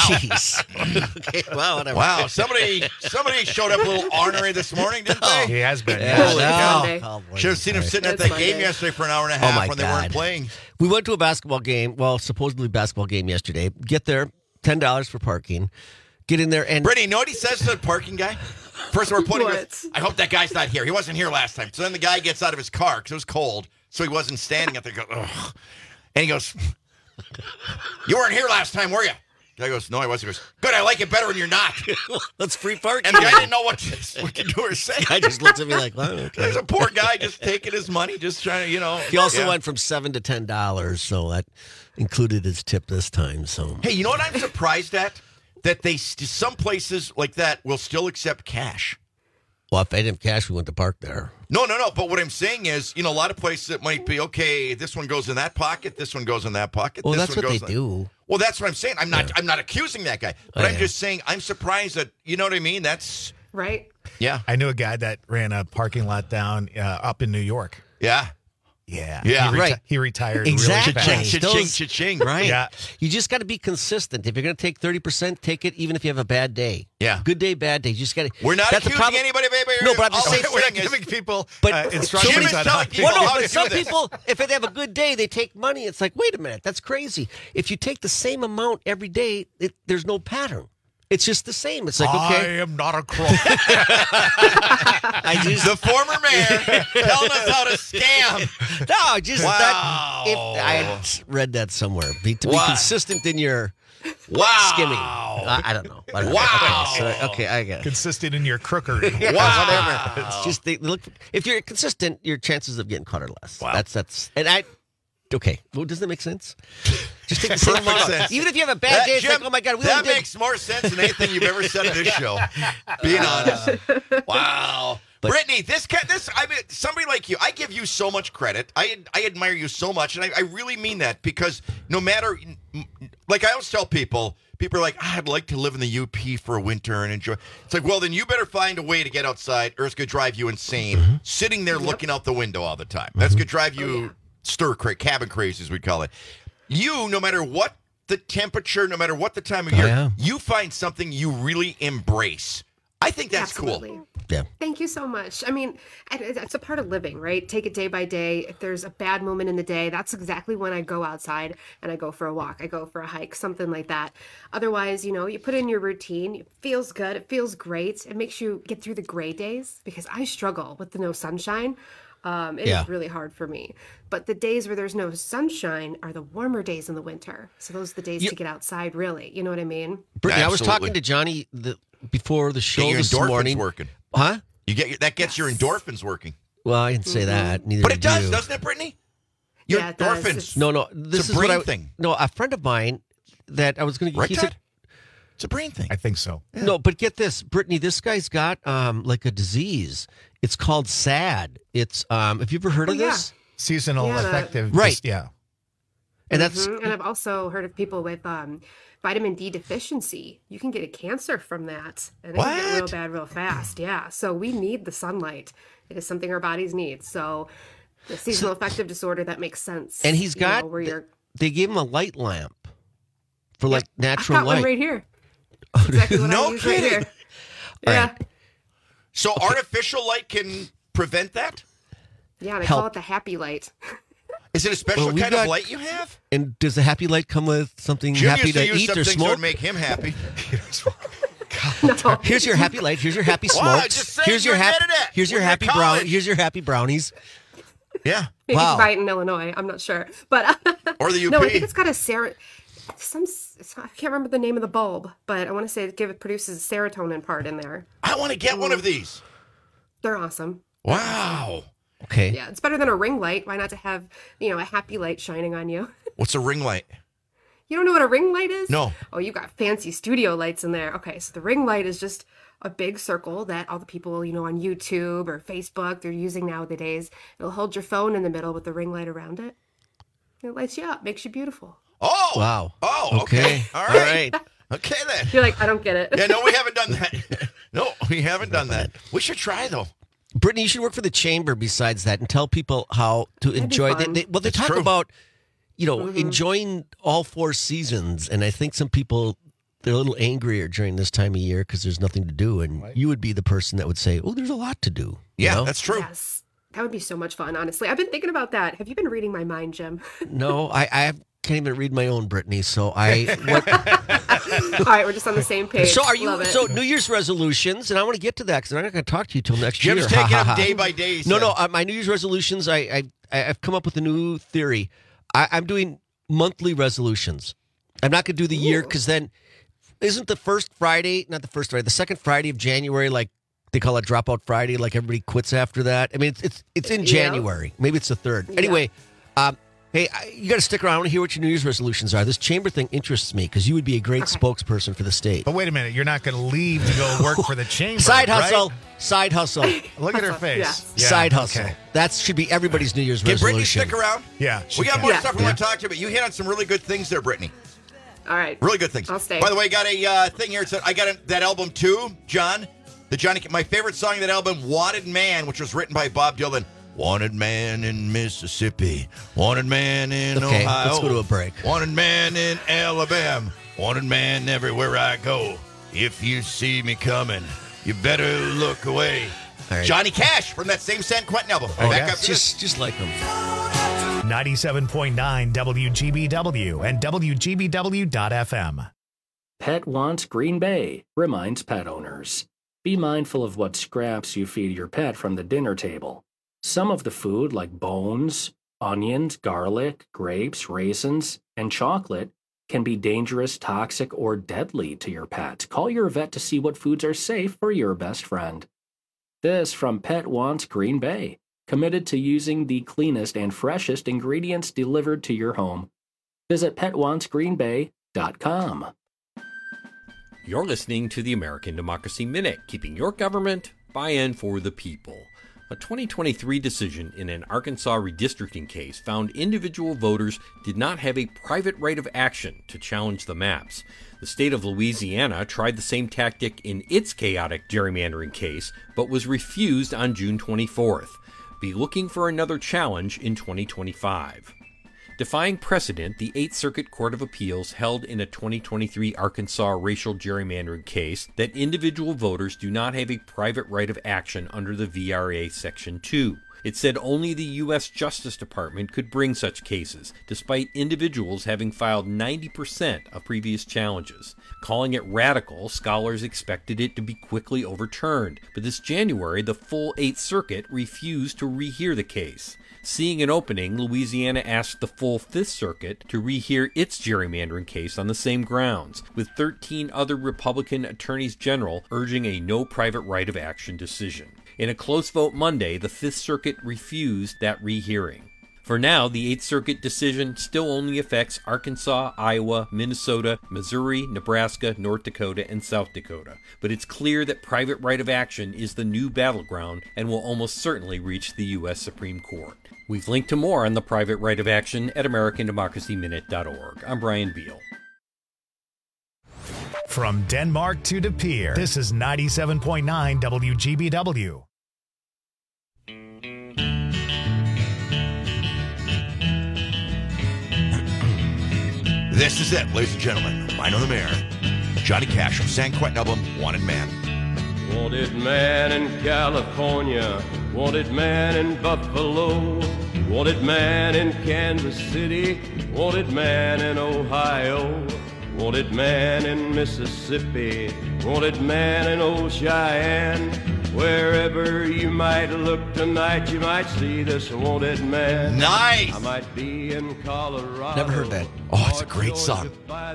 jeez. okay, well, whatever. Wow, somebody somebody showed up a little ornery this morning, didn't they? He has been. Yeah, yes. Holy no. cow. Monday. Oh, boy, Should have seen him sorry. sitting at It's that game Monday. yesterday for an hour and a Oh, half my when they weren't God. playing. We went to a basketball game. Well, supposedly basketball game yesterday. Get there, ten dollars for parking. Get in there and Brittany, you know what he says to the parking guy? First, we're putting. What? I hope that guy's not here. He wasn't here last time. So then the guy gets out of his car because it was cold, so he wasn't standing at the. Ugh. And he goes, "You weren't here last time, were you?" The guy goes, "No, I wasn't." He goes, "Good. I like it better when you're not." that's free parking. And the guy didn't know what to, what to do or say. I just looked at me like, well, okay. There's a poor guy just taking his money, just trying to, you know. He also yeah. went from seven to ten dollars, so that included his tip this time. So Hey, you know what I'm surprised at? That they st- some places like that will still accept cash. well, if I didn't have cash, we went to park there. No, no, no. But what I'm saying is, you know, a lot of places it might be okay. This one goes in that pocket. This one goes in that pocket. Well, this that's one what goes they in- do. Well, that's what I'm saying. I'm not. Yeah. I'm not accusing that guy, but Oh, I'm yeah. just saying I'm surprised that you know what I mean. That's Right? yeah, I knew a guy that ran a parking lot down uh, up in New York. yeah. Yeah. Yeah. He, reti- Right. he retired Exactly. really fast. Cha-ching, Those- cha-ching. Right. Yeah. You just got to be consistent. If you're going to take thirty percent, take it even if you have a bad day. Yeah. Good day, bad day. You just got to. We're not that's the accusing problem. anybody of anybody. No, but I'm just All saying. we're We're not saying is- giving people But uh, Jim instructions is on telling how you- to Well, Well, no, how to but do some this. people, if they have a good day, they take money. It's like, wait a minute, that's crazy. If you take the same amount every day, it, there's no pattern. It's just the same. It's like, okay. I am not a crook. I just, the former mayor telling us how to scam. no, just Wow. that. If, I had read that somewhere. Be, to Wow. be consistent in your Wow. skimming. I, I don't know. I don't Wow. know. Okay, so, okay, I get it. Consistent in your crookery. Yeah, Wow. whatever. It's just they look. If you're consistent, your chances of getting caught are less. Wow. That's that's. And I. Okay. Well, does that make sense? Just take the same Perfect amount. sense. Even if you have a bad That- day, it's Jim, like, oh my god, we that only did- makes more sense than anything you've ever said on this show. Being honest. Wow. But- Brittany, this ca- this I mean, somebody like you, I give you so much credit. I I admire you so much, and I, I really mean that because no matter, like I always tell people, people are like, I'd like to live in the U P for a winter and enjoy. It's like, well, then you better find a way to get outside, or it's gonna drive you insane. Mm-hmm. Sitting there looking out the window all the time, that's gonna drive you stir cra- cabin crazy, as we call it. You, no matter what the temperature, no matter what the time of year, Oh, yeah. you find something you really embrace. I think that's Absolutely. cool. Yeah. Thank you so much. I mean, it- it's a part of living, right? Take it day by day. If there's a bad moment in the day, that's exactly when I go outside and I go for a walk. I go for a hike, something like that. Otherwise, you know, you put in your routine. It feels good. It feels great. It makes you get through the gray days because I struggle with the no sunshine. Um, it is Yeah. really hard for me. But the days where there's no sunshine are the warmer days in the winter. So those are the days You- to get outside, really. You know what I mean? Brittany, I was Absolutely. talking to Johnny the, before the show Get your this endorphins morning. working. Huh? You get your, that gets your endorphins working. Well, I didn't say that. Neither But it did does, you. doesn't it, Brittany? Your Yeah, it does. endorphins. It's- No, no. This It's a is what brain I thing. No, a friend of mine that I was going to. Right, He Todd? said, It's a brain thing. I think so. no, but get this, Brittany. This guy's got um like a disease. It's called S A D. It's um. Have you ever heard Oh, of yeah. this? Seasonal Yeah, the- affective. Right. Just, yeah. And that's Mhm. And I've also heard of people with um, vitamin D deficiency. You can get a cancer from that, and it can get real What? bad real fast. Yeah, so we need the sunlight. It is something our bodies need. So the seasonal affective disorder, that makes sense. and he's you got. know, where you're. They gave him a light lamp for like I've natural got light. one right here. That's exactly what No I use right kidding. here. All Yeah, right. So artificial light can prevent that? yeah. They Help. call it the happy light. Is it a special Well, we've kind got- of light you have? And does the happy light come with something Jim happy used to to use eat some or things that smoke? would make him happy. No. Here's your happy light. Here's your happy Wow, smokes. just saying, here's your you're happy. good at it. Here's your When you're happy at brown. college. Here's your happy brownies. Yeah. Maybe Wow. you can buy it in Illinois. I'm not sure, but Or the U P. no, I think it's got a ser- some. I can't remember the name of the bulb, but I want to say it give it produces a serotonin part in there. I want to get one of these. They're awesome. Wow. Okay. Yeah, it's better than a ring light. Why not to have you know a happy light shining on you? What's a ring light? You don't know what a ring light is? No. Oh, you got fancy studio lights in there. Okay, so the ring light is just a big circle that all the people, you know, on YouTube or Facebook, they're using nowadays. It'll hold your phone in the middle with the ring light around it. It lights you up, makes you beautiful. Oh. Wow. Oh, okay. Okay. All All right. right. Okay, then. You're like, I don't get it. Yeah, no, we haven't done that. No, we haven't done that. We should try, though. Brittany, you should work for the chamber besides that and tell people how to That'd be enjoy. They, fun. they, well, they It's talk true. about, you know, Mm-hmm. enjoying all four seasons, and I think some people they're a little angrier during this time of year because there's nothing to do, and you would be the person that would say, "Oh, there's a lot to do." you Yeah, know? that's true. Yes. That would be so much fun, honestly. I've been thinking about that. Have you been reading my mind, Jim? No, I, I can't even read my own, Brittany. So I. What, All right, we're just on the same page. so are you? Love it. So New Year's resolutions, and I want to get to that because I'm not going to talk to you till next Jim's year. taking Ha, ha, them ha. day by day. he No, said. no. Uh, my New Year's resolutions, I, I, I- I've come up with a new theory. I, I'm doing monthly resolutions. I'm not going to do the year because then isn't the first Friday, not the first Friday, the second Friday of January, like they call it Dropout Friday, like everybody quits after that. I mean, it's it's, it's in Yeah. January. Maybe it's the third. Yeah. Anyway, um, hey, I, you got to stick around. I want to hear what your New Year's resolutions are. This chamber thing interests me because you would be a great Okay. spokesperson for the state. But wait a minute, you're not going to leave to go work for the chamber. Side right? hustle. Side hustle. Look at her Hustle, face. yes. Yeah, Side hustle. okay. That should be everybody's New Year's Can Brittany resolution. stick around? Yeah. We got more Yeah. stuff we want to talk to you, but you hit on some really good things there, Brittany. All right. Really good things. I'll stay. By the way, I got a uh, thing here. It said, I got a, that album too, John. The Johnny, my favorite song of that album, "Wanted Man," which was written by Bob Dylan. Wanted man in Mississippi. Wanted man in Okay, Ohio. let's go to a break. Wanted man in Alabama. Wanted man everywhere I go. If you see me coming, you better look away. right. Johnny Cash from that same San Quentin album. Oh, Back yeah. after Just, this. just like them. ninety-seven point nine W G B W and W G B W dot F M. Pet Wants Green Bay reminds pet owners. Be mindful of what scraps you feed your pet from the dinner table. Some of the food, like bones, onions, garlic, grapes, raisins, and chocolate, can be dangerous, toxic, or deadly to your pet. Call your vet to see what foods are safe for your best friend. This from Pet Wants Green Bay, committed to using the cleanest and freshest ingredients delivered to your home. Visit pet wants green bay dot com. You're listening to the American Democracy Minute, keeping your government buy-in for the people. A twenty twenty-three decision in an Arkansas redistricting case found individual voters did not have a private right of action to challenge the maps. The state of Louisiana tried the same tactic in its chaotic gerrymandering case, but was refused on June twenty-fourth. Be looking for another challenge in twenty twenty-five. Defying precedent, the Eighth Circuit Court of Appeals held in a twenty twenty-three Arkansas racial gerrymandering case that individual voters do not have a private right of action under the V R A Section two. It said only the U S Justice Department could bring such cases, despite individuals having filed ninety percent of previous challenges. Calling it radical, scholars expected it to be quickly overturned, but this January the full Eighth Circuit refused to rehear the case. Seeing an opening, Louisiana asked the full Fifth Circuit to rehear its gerrymandering case on the same grounds, with thirteen other Republican attorneys general urging a no private right of action decision. In a close vote Monday, the Fifth Circuit refused that rehearing. For now, the Eighth Circuit decision still only affects Arkansas, Iowa, Minnesota, Missouri, Nebraska, North Dakota, and South Dakota. But it's clear that private right of action is the new battleground and will almost certainly reach the U S Supreme Court. We've linked to more on the private right of action at American Democracy Minute dot org. I'm Brian Beal. From Denmark to De Pere, this is ninety-seven point nine W G B W. This is it, ladies and gentlemen. Mine on the Mayor. Johnny Cash from San Quentin album, Wanted Man. Wanted man in California, wanted man in Buffalo, wanted man in Kansas City, wanted man in Ohio, wanted man in Mississippi, wanted man in old Cheyenne. Wherever you might look tonight, you might see this wanted man. Nice! I might be in Colorado. Never heard that. Oh, it's a great song.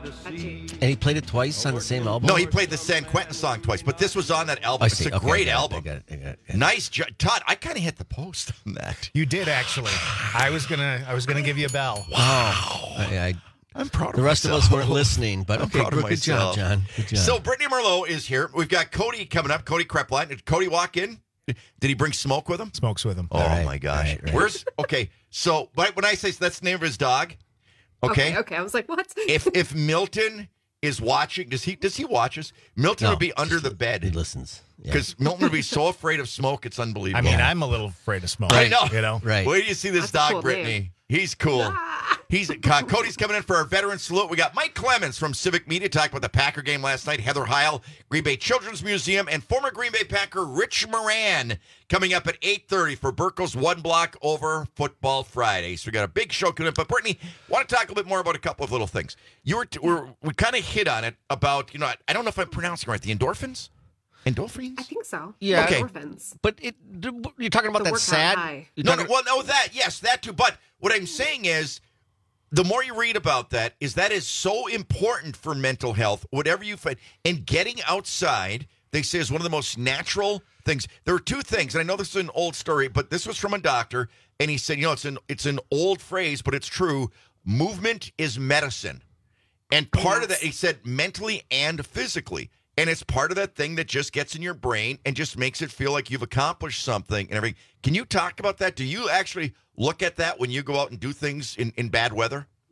And he played it twice on the same album? No, he played the San Quentin song twice, but this was on that album. I It's see. a Okay, great I got it, album. I got it, I got it, I got it. Nice, jo- Todd. I kind of hit the post on that. You did actually. I was gonna. I was gonna give you a bell. Wow. I, I, I'm proud of The rest myself. of us weren't listening, but I'm okay, proud of good, good job, myself. John. Good job. So Brittany Merlot is here. We've got Cody coming up. Cody Krepline. Did Cody walk in? Did he bring smoke with him? Smokes with him. Oh, right, my gosh. right, right. Where's okay? So, but when I say that's the name of his dog, okay. Okay, okay. I was like, what? if if Milton is watching, does he does he watch us? Milton No, would be under the bed. He listens. Yeah. Because Milton would be so afraid of smoke, it's I unbelievable. mean, I'm a little afraid of smoke. I know. You know. Right. Wait till you see this That's a dog, cool Brittany. name. He's cool. He's uh, Cody's coming in for our veteran salute. We got Mike Clemens from Civic Media talking about the Packer game last night. Heather Heil, Green Bay Children's Museum, and former Green Bay Packer Rich Moran coming up at eight thirty for Burkle's One Block Over Football Friday. So we got a big show coming up. But Brittany, want to talk a little bit more about a couple of little things. You were, we're, we kind of hit on it about, you know, I, I don't know if I'm pronouncing it right, the endorphins? Endorphins? I think so. Yeah. Okay. Orphans. But it, you're talking about The that workout sad. high. you're No, talking- no, well, no, that, yes, that too. But what I'm saying is, the more you read about that, is that is so important for mental health, whatever you find. And getting outside, they say, is one of the most natural things. There are two things, and I know this is an old story, but this was from a doctor, and he said, you know, it's an it's an old phrase, but it's true. Movement is medicine. And part of that, he said, mentally and physically. And it's part of that thing that just gets in your brain and just makes it feel like you've accomplished something and everything. Can you talk about that? Do you actually look at that when you go out and do things in, in bad weather?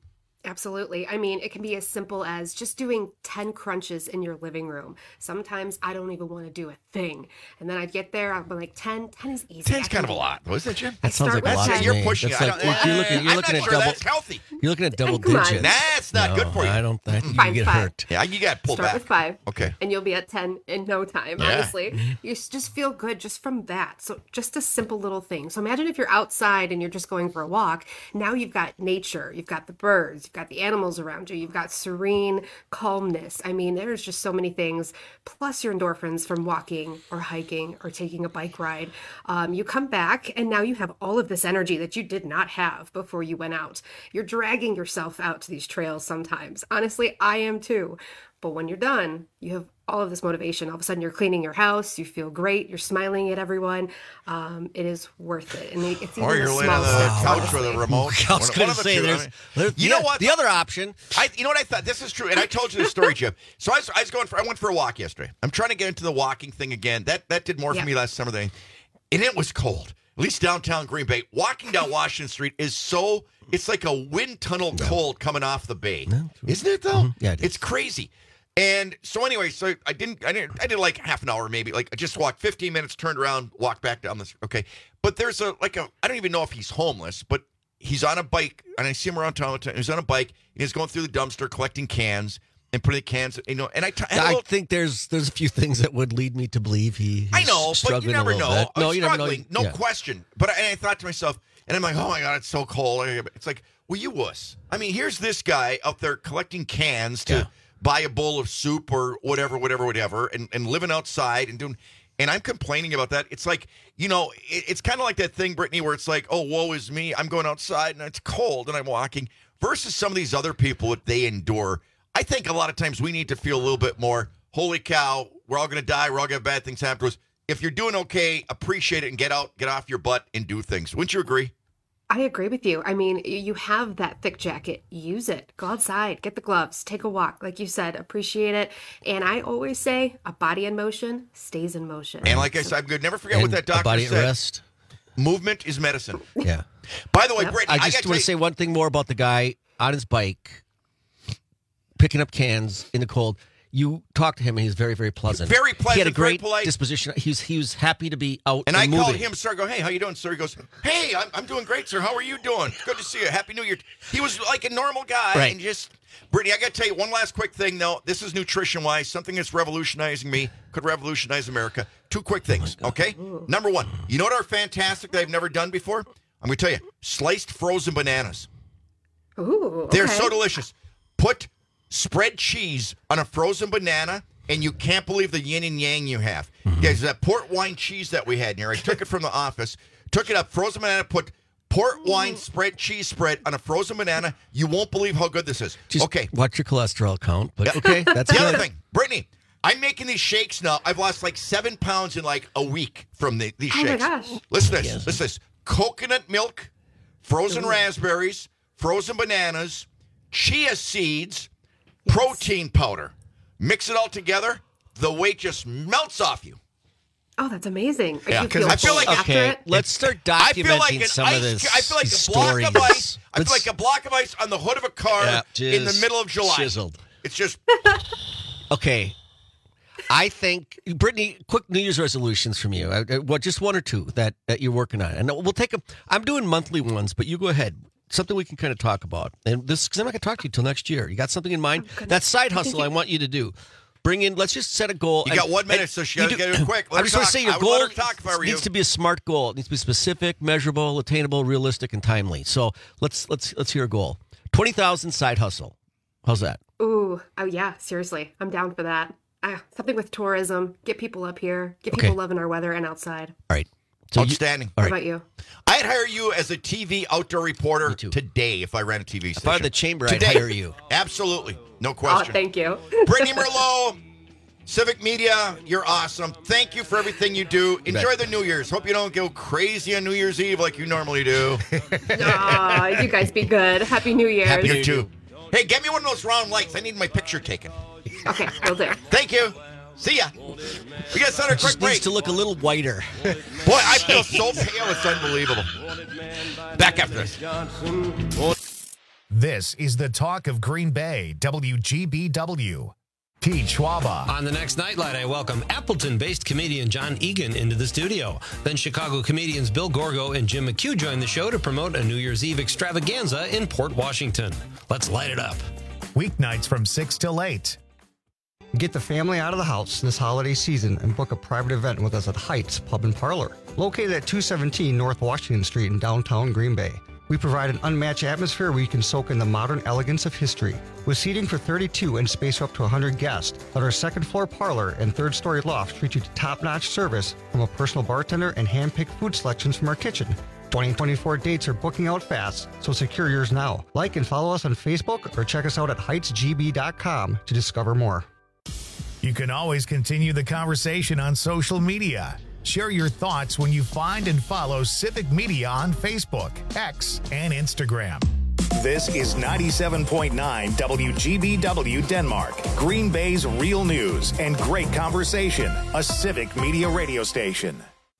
Absolutely. I mean, it can be as simple as just doing ten crunches in your living room. Sometimes I don't even want to do a thing. And then I'd get there, I'd be like, ten, ten is easy. ten's kind of a lot, though, isn't it, Jim? That sounds like a lot to You're me. pushing That's it. like- I don't- you're looking, you're I'm looking not at sure double. that's healthy. You're looking at double Come on. digits. That's not No, good for you. I don't. I think you Fine, get five. hurt. Yeah, you got pulled Start back. with five. Okay. And you'll be at ten in no time, Yeah. honestly. You s- just feel good just from that. So just a simple little thing. So imagine if you're outside and you're just going for a walk. Now you've got nature, you've got the birds, you've got the animals around you, you've got serene calmness. I mean, there's just so many things. Plus your endorphins from walking or hiking or taking a bike ride. Um, you come back and now you have all of this energy that you did not have before you went out. You're dragging yourself out to these trails sometimes. Honestly, I am too. But when you're done, you have all of this motivation. All of a sudden, you're cleaning your house. You feel great. You're smiling at everyone. Um, it is worth it. And it's even Or you're the laying on small the stuff, couch honestly. with a remote. I was One- going one to of the say, two. there's, I mean, there's you the, know what? The other option. I, you know what I thought? This is true, and I told you the story, Jim. So I was, I was going for. I went for a walk yesterday. I'm trying to get into the walking thing again. That that did more Yeah. for me last summer than, and it was cold. At least downtown Green Bay. Walking down Washington Street is so. It's like a wind tunnel cold coming off the bay, isn't it? Though, Mm-hmm. Yeah, it is. it's crazy. And so anyway, so I didn't, I didn't, I did like half an hour maybe. Like I just walked fifteen minutes, turned around, walked back down this. Okay, but there's a like a. I don't even know if he's homeless, but he's on a bike, and I see him around town all the time. He's on a bike, and he's going through the dumpster collecting cans and putting the cans. You know, and I. T- I, had a I little- think there's there's a few things that would lead me to believe he. He's I know, but you struggling never a little know. bit. I'm No, you never know. struggling, no Yeah. question. But I, and I thought to myself, and I'm like, oh my god, it's so cold. It's like, well, you wuss. I mean, here's this guy out there collecting cans to Yeah. buy a bowl of soup or whatever, whatever, whatever, and, and living outside and doing. And I'm complaining about that. It's like, you know, it, it's kind of like that thing, Brittany, where it's like, oh, woe is me. I'm going outside and it's cold and I'm walking. Versus some of these other people, what they endure. I think a lot of times we need to feel a little bit more, holy cow, we're all going to die. We're all going to have bad things happen to us. If you're doing okay, appreciate it and get out, get off your butt and do things. Wouldn't you agree? I agree with you. I mean, y- you have that thick jacket. Use it. Go outside. Get the gloves. Take a walk. Like you said, appreciate it. And I always say, a body in motion stays in motion. And like I said, I'm good. Never forget what And that a doctor body at said. rest. Movement is medicine. Yeah. By the way, Yep. Brittany, I just gotta want tell to say one thing more about the guy on his bike picking up cans in the cold. You talked to him, and he's very, very pleasant. Very He had a pleasant, very great polite. disposition. He was, he was happy to be out And and, I moving. called him, sir. I go, hey, how you doing, sir? He goes, hey, I'm, I'm doing great, sir. How are you doing? Good to see you. Happy New Year. He was like a normal guy. Right. And just, Brittany, I got to tell you one last quick thing, though. This is nutrition-wise, something that's revolutionizing me, could revolutionize America. Two quick things, okay? Number one, you know what are fantastic that I've never done before? I'm going to tell you, sliced frozen bananas. Ooh, They're okay. so delicious. Put spread cheese on a frozen banana, and you can't believe the yin and yang you have. Mm-hmm. There's that port wine cheese that we had in here. I took it from the office, took it up, frozen banana, put port wine spread, cheese spread on a frozen banana. You won't believe how good this is. Just okay. watch your cholesterol count. But okay, that's the good. other thing, Brittany, I'm making these shakes now. I've lost like seven pounds in like a week from the, these Oh my shakes. gosh. Listen to this. Listen to this. Coconut milk, frozen raspberries, frozen bananas, chia seeds, protein powder. Mix it all together. The weight just melts off you. Oh, that's amazing. Yeah, You 'cause feel I feel full like- after Okay, it? let's start I feel documenting like an some ice, of this. I feel like these a block stories. of ice. I feel Let's- like a block of ice on the hood of a car Yeah, in the just middle of July. chiseled. It's just Okay. I think, Brittany, quick New Year's resolutions from you. Uh, uh, What, just one or two that, that you're working on. And we'll take them. I'm doing monthly ones, but you go ahead. Something we can kind of talk about. And this, because I'm not going to talk to you till next year. You got something in mind? Oh, that side hustle I want you to do. Bring in, let's just set a goal. You got one minute, so she gotta you get it quick. Let I her just want talk. to say your I would let goal her talk if I were needs you. to be a smart goal. It needs to be specific, measurable, attainable, realistic, and timely. So let's let's let's hear a goal. twenty thousand side hustle. How's that? Ooh, oh yeah, seriously. I'm down for that. Uh, something with tourism. Get people up here. Get Okay. people loving our weather and outside. All right. So you- outstanding. all What right. about you? I'd hire you as a T V outdoor reporter today if I ran a T V station. If I had the chamber, I'd Today. hire you. Absolutely. No Oh, question. thank you. Brittany Merlot, Civic Media, you're awesome. Thank you for everything you do. Enjoy the New Year's. Hope you don't go crazy on New Year's Eve like you normally do. Aw, you guys be good. Happy New Year's. Happy you too. Hey, get me one of those round lights. I need my picture taken. Okay, will do. Thank you. See ya. We got to set a It quick just break. needs to look a little whiter. Boy, I feel so pale. It's unbelievable. Back after this. This is the talk of Green Bay, W G B W. Pete Schwaba. On the next Nightlight, I welcome Appleton-based comedian John Egan into the studio. Then Chicago comedians Bill Gorgo and Jim McHugh join the show to promote a New Year's Eve extravaganza in Port Washington. Let's light it up. Weeknights from six till eight. Get the family out of the house this holiday season and book a private event with us at Heights Pub and Parlor, located at two seventeen North Washington Street in downtown Green Bay. We provide an unmatched atmosphere where you can soak in the modern elegance of history. With seating for thirty-two and space for up to one hundred guests, let our second floor parlor and third story loft treat you to top-notch service from a personal bartender and hand-picked food selections from our kitchen. twenty twenty-four dates are booking out fast, so secure yours now. Like and follow us on Facebook or check us out at heights g b dot com to discover more. You can always continue the conversation on social media. Share your thoughts when you find and follow Civic Media on Facebook, X, and Instagram. This is ninety-seven point nine W G B W Denmark, Green Bay's real news and great conversation, a Civic Media radio station.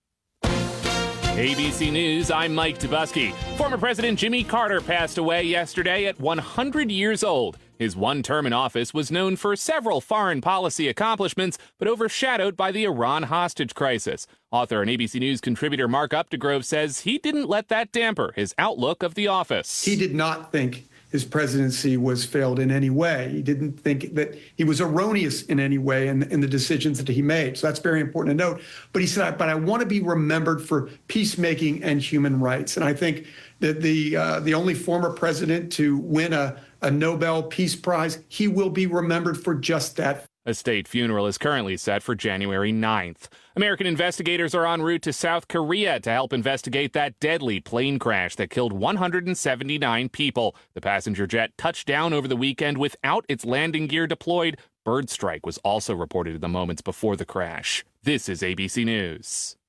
A B C News, I'm Mike Tobusky. Former President Jimmy Carter passed away yesterday at one hundred years old. His one term in office was known for several foreign policy accomplishments, but overshadowed by the Iran hostage crisis. Author and A B C News contributor Mark Updegrove says he didn't let that damper his outlook of the office. He did not think his presidency was failed in any way. He didn't think that he was erroneous in any way in, in the decisions that he made. So that's very important to note. But he said, but I want to be remembered for peacemaking and human rights. And I think that the uh, the only former president to win a, a Nobel Peace Prize, he will be remembered for just that. A state funeral is currently set for January ninth. American investigators are en route to South Korea to help investigate that deadly plane crash that killed one hundred seventy-nine people. The passenger jet touched down over the weekend without its landing gear deployed. Bird strike was also reported in the moments before the crash. This is A B C News.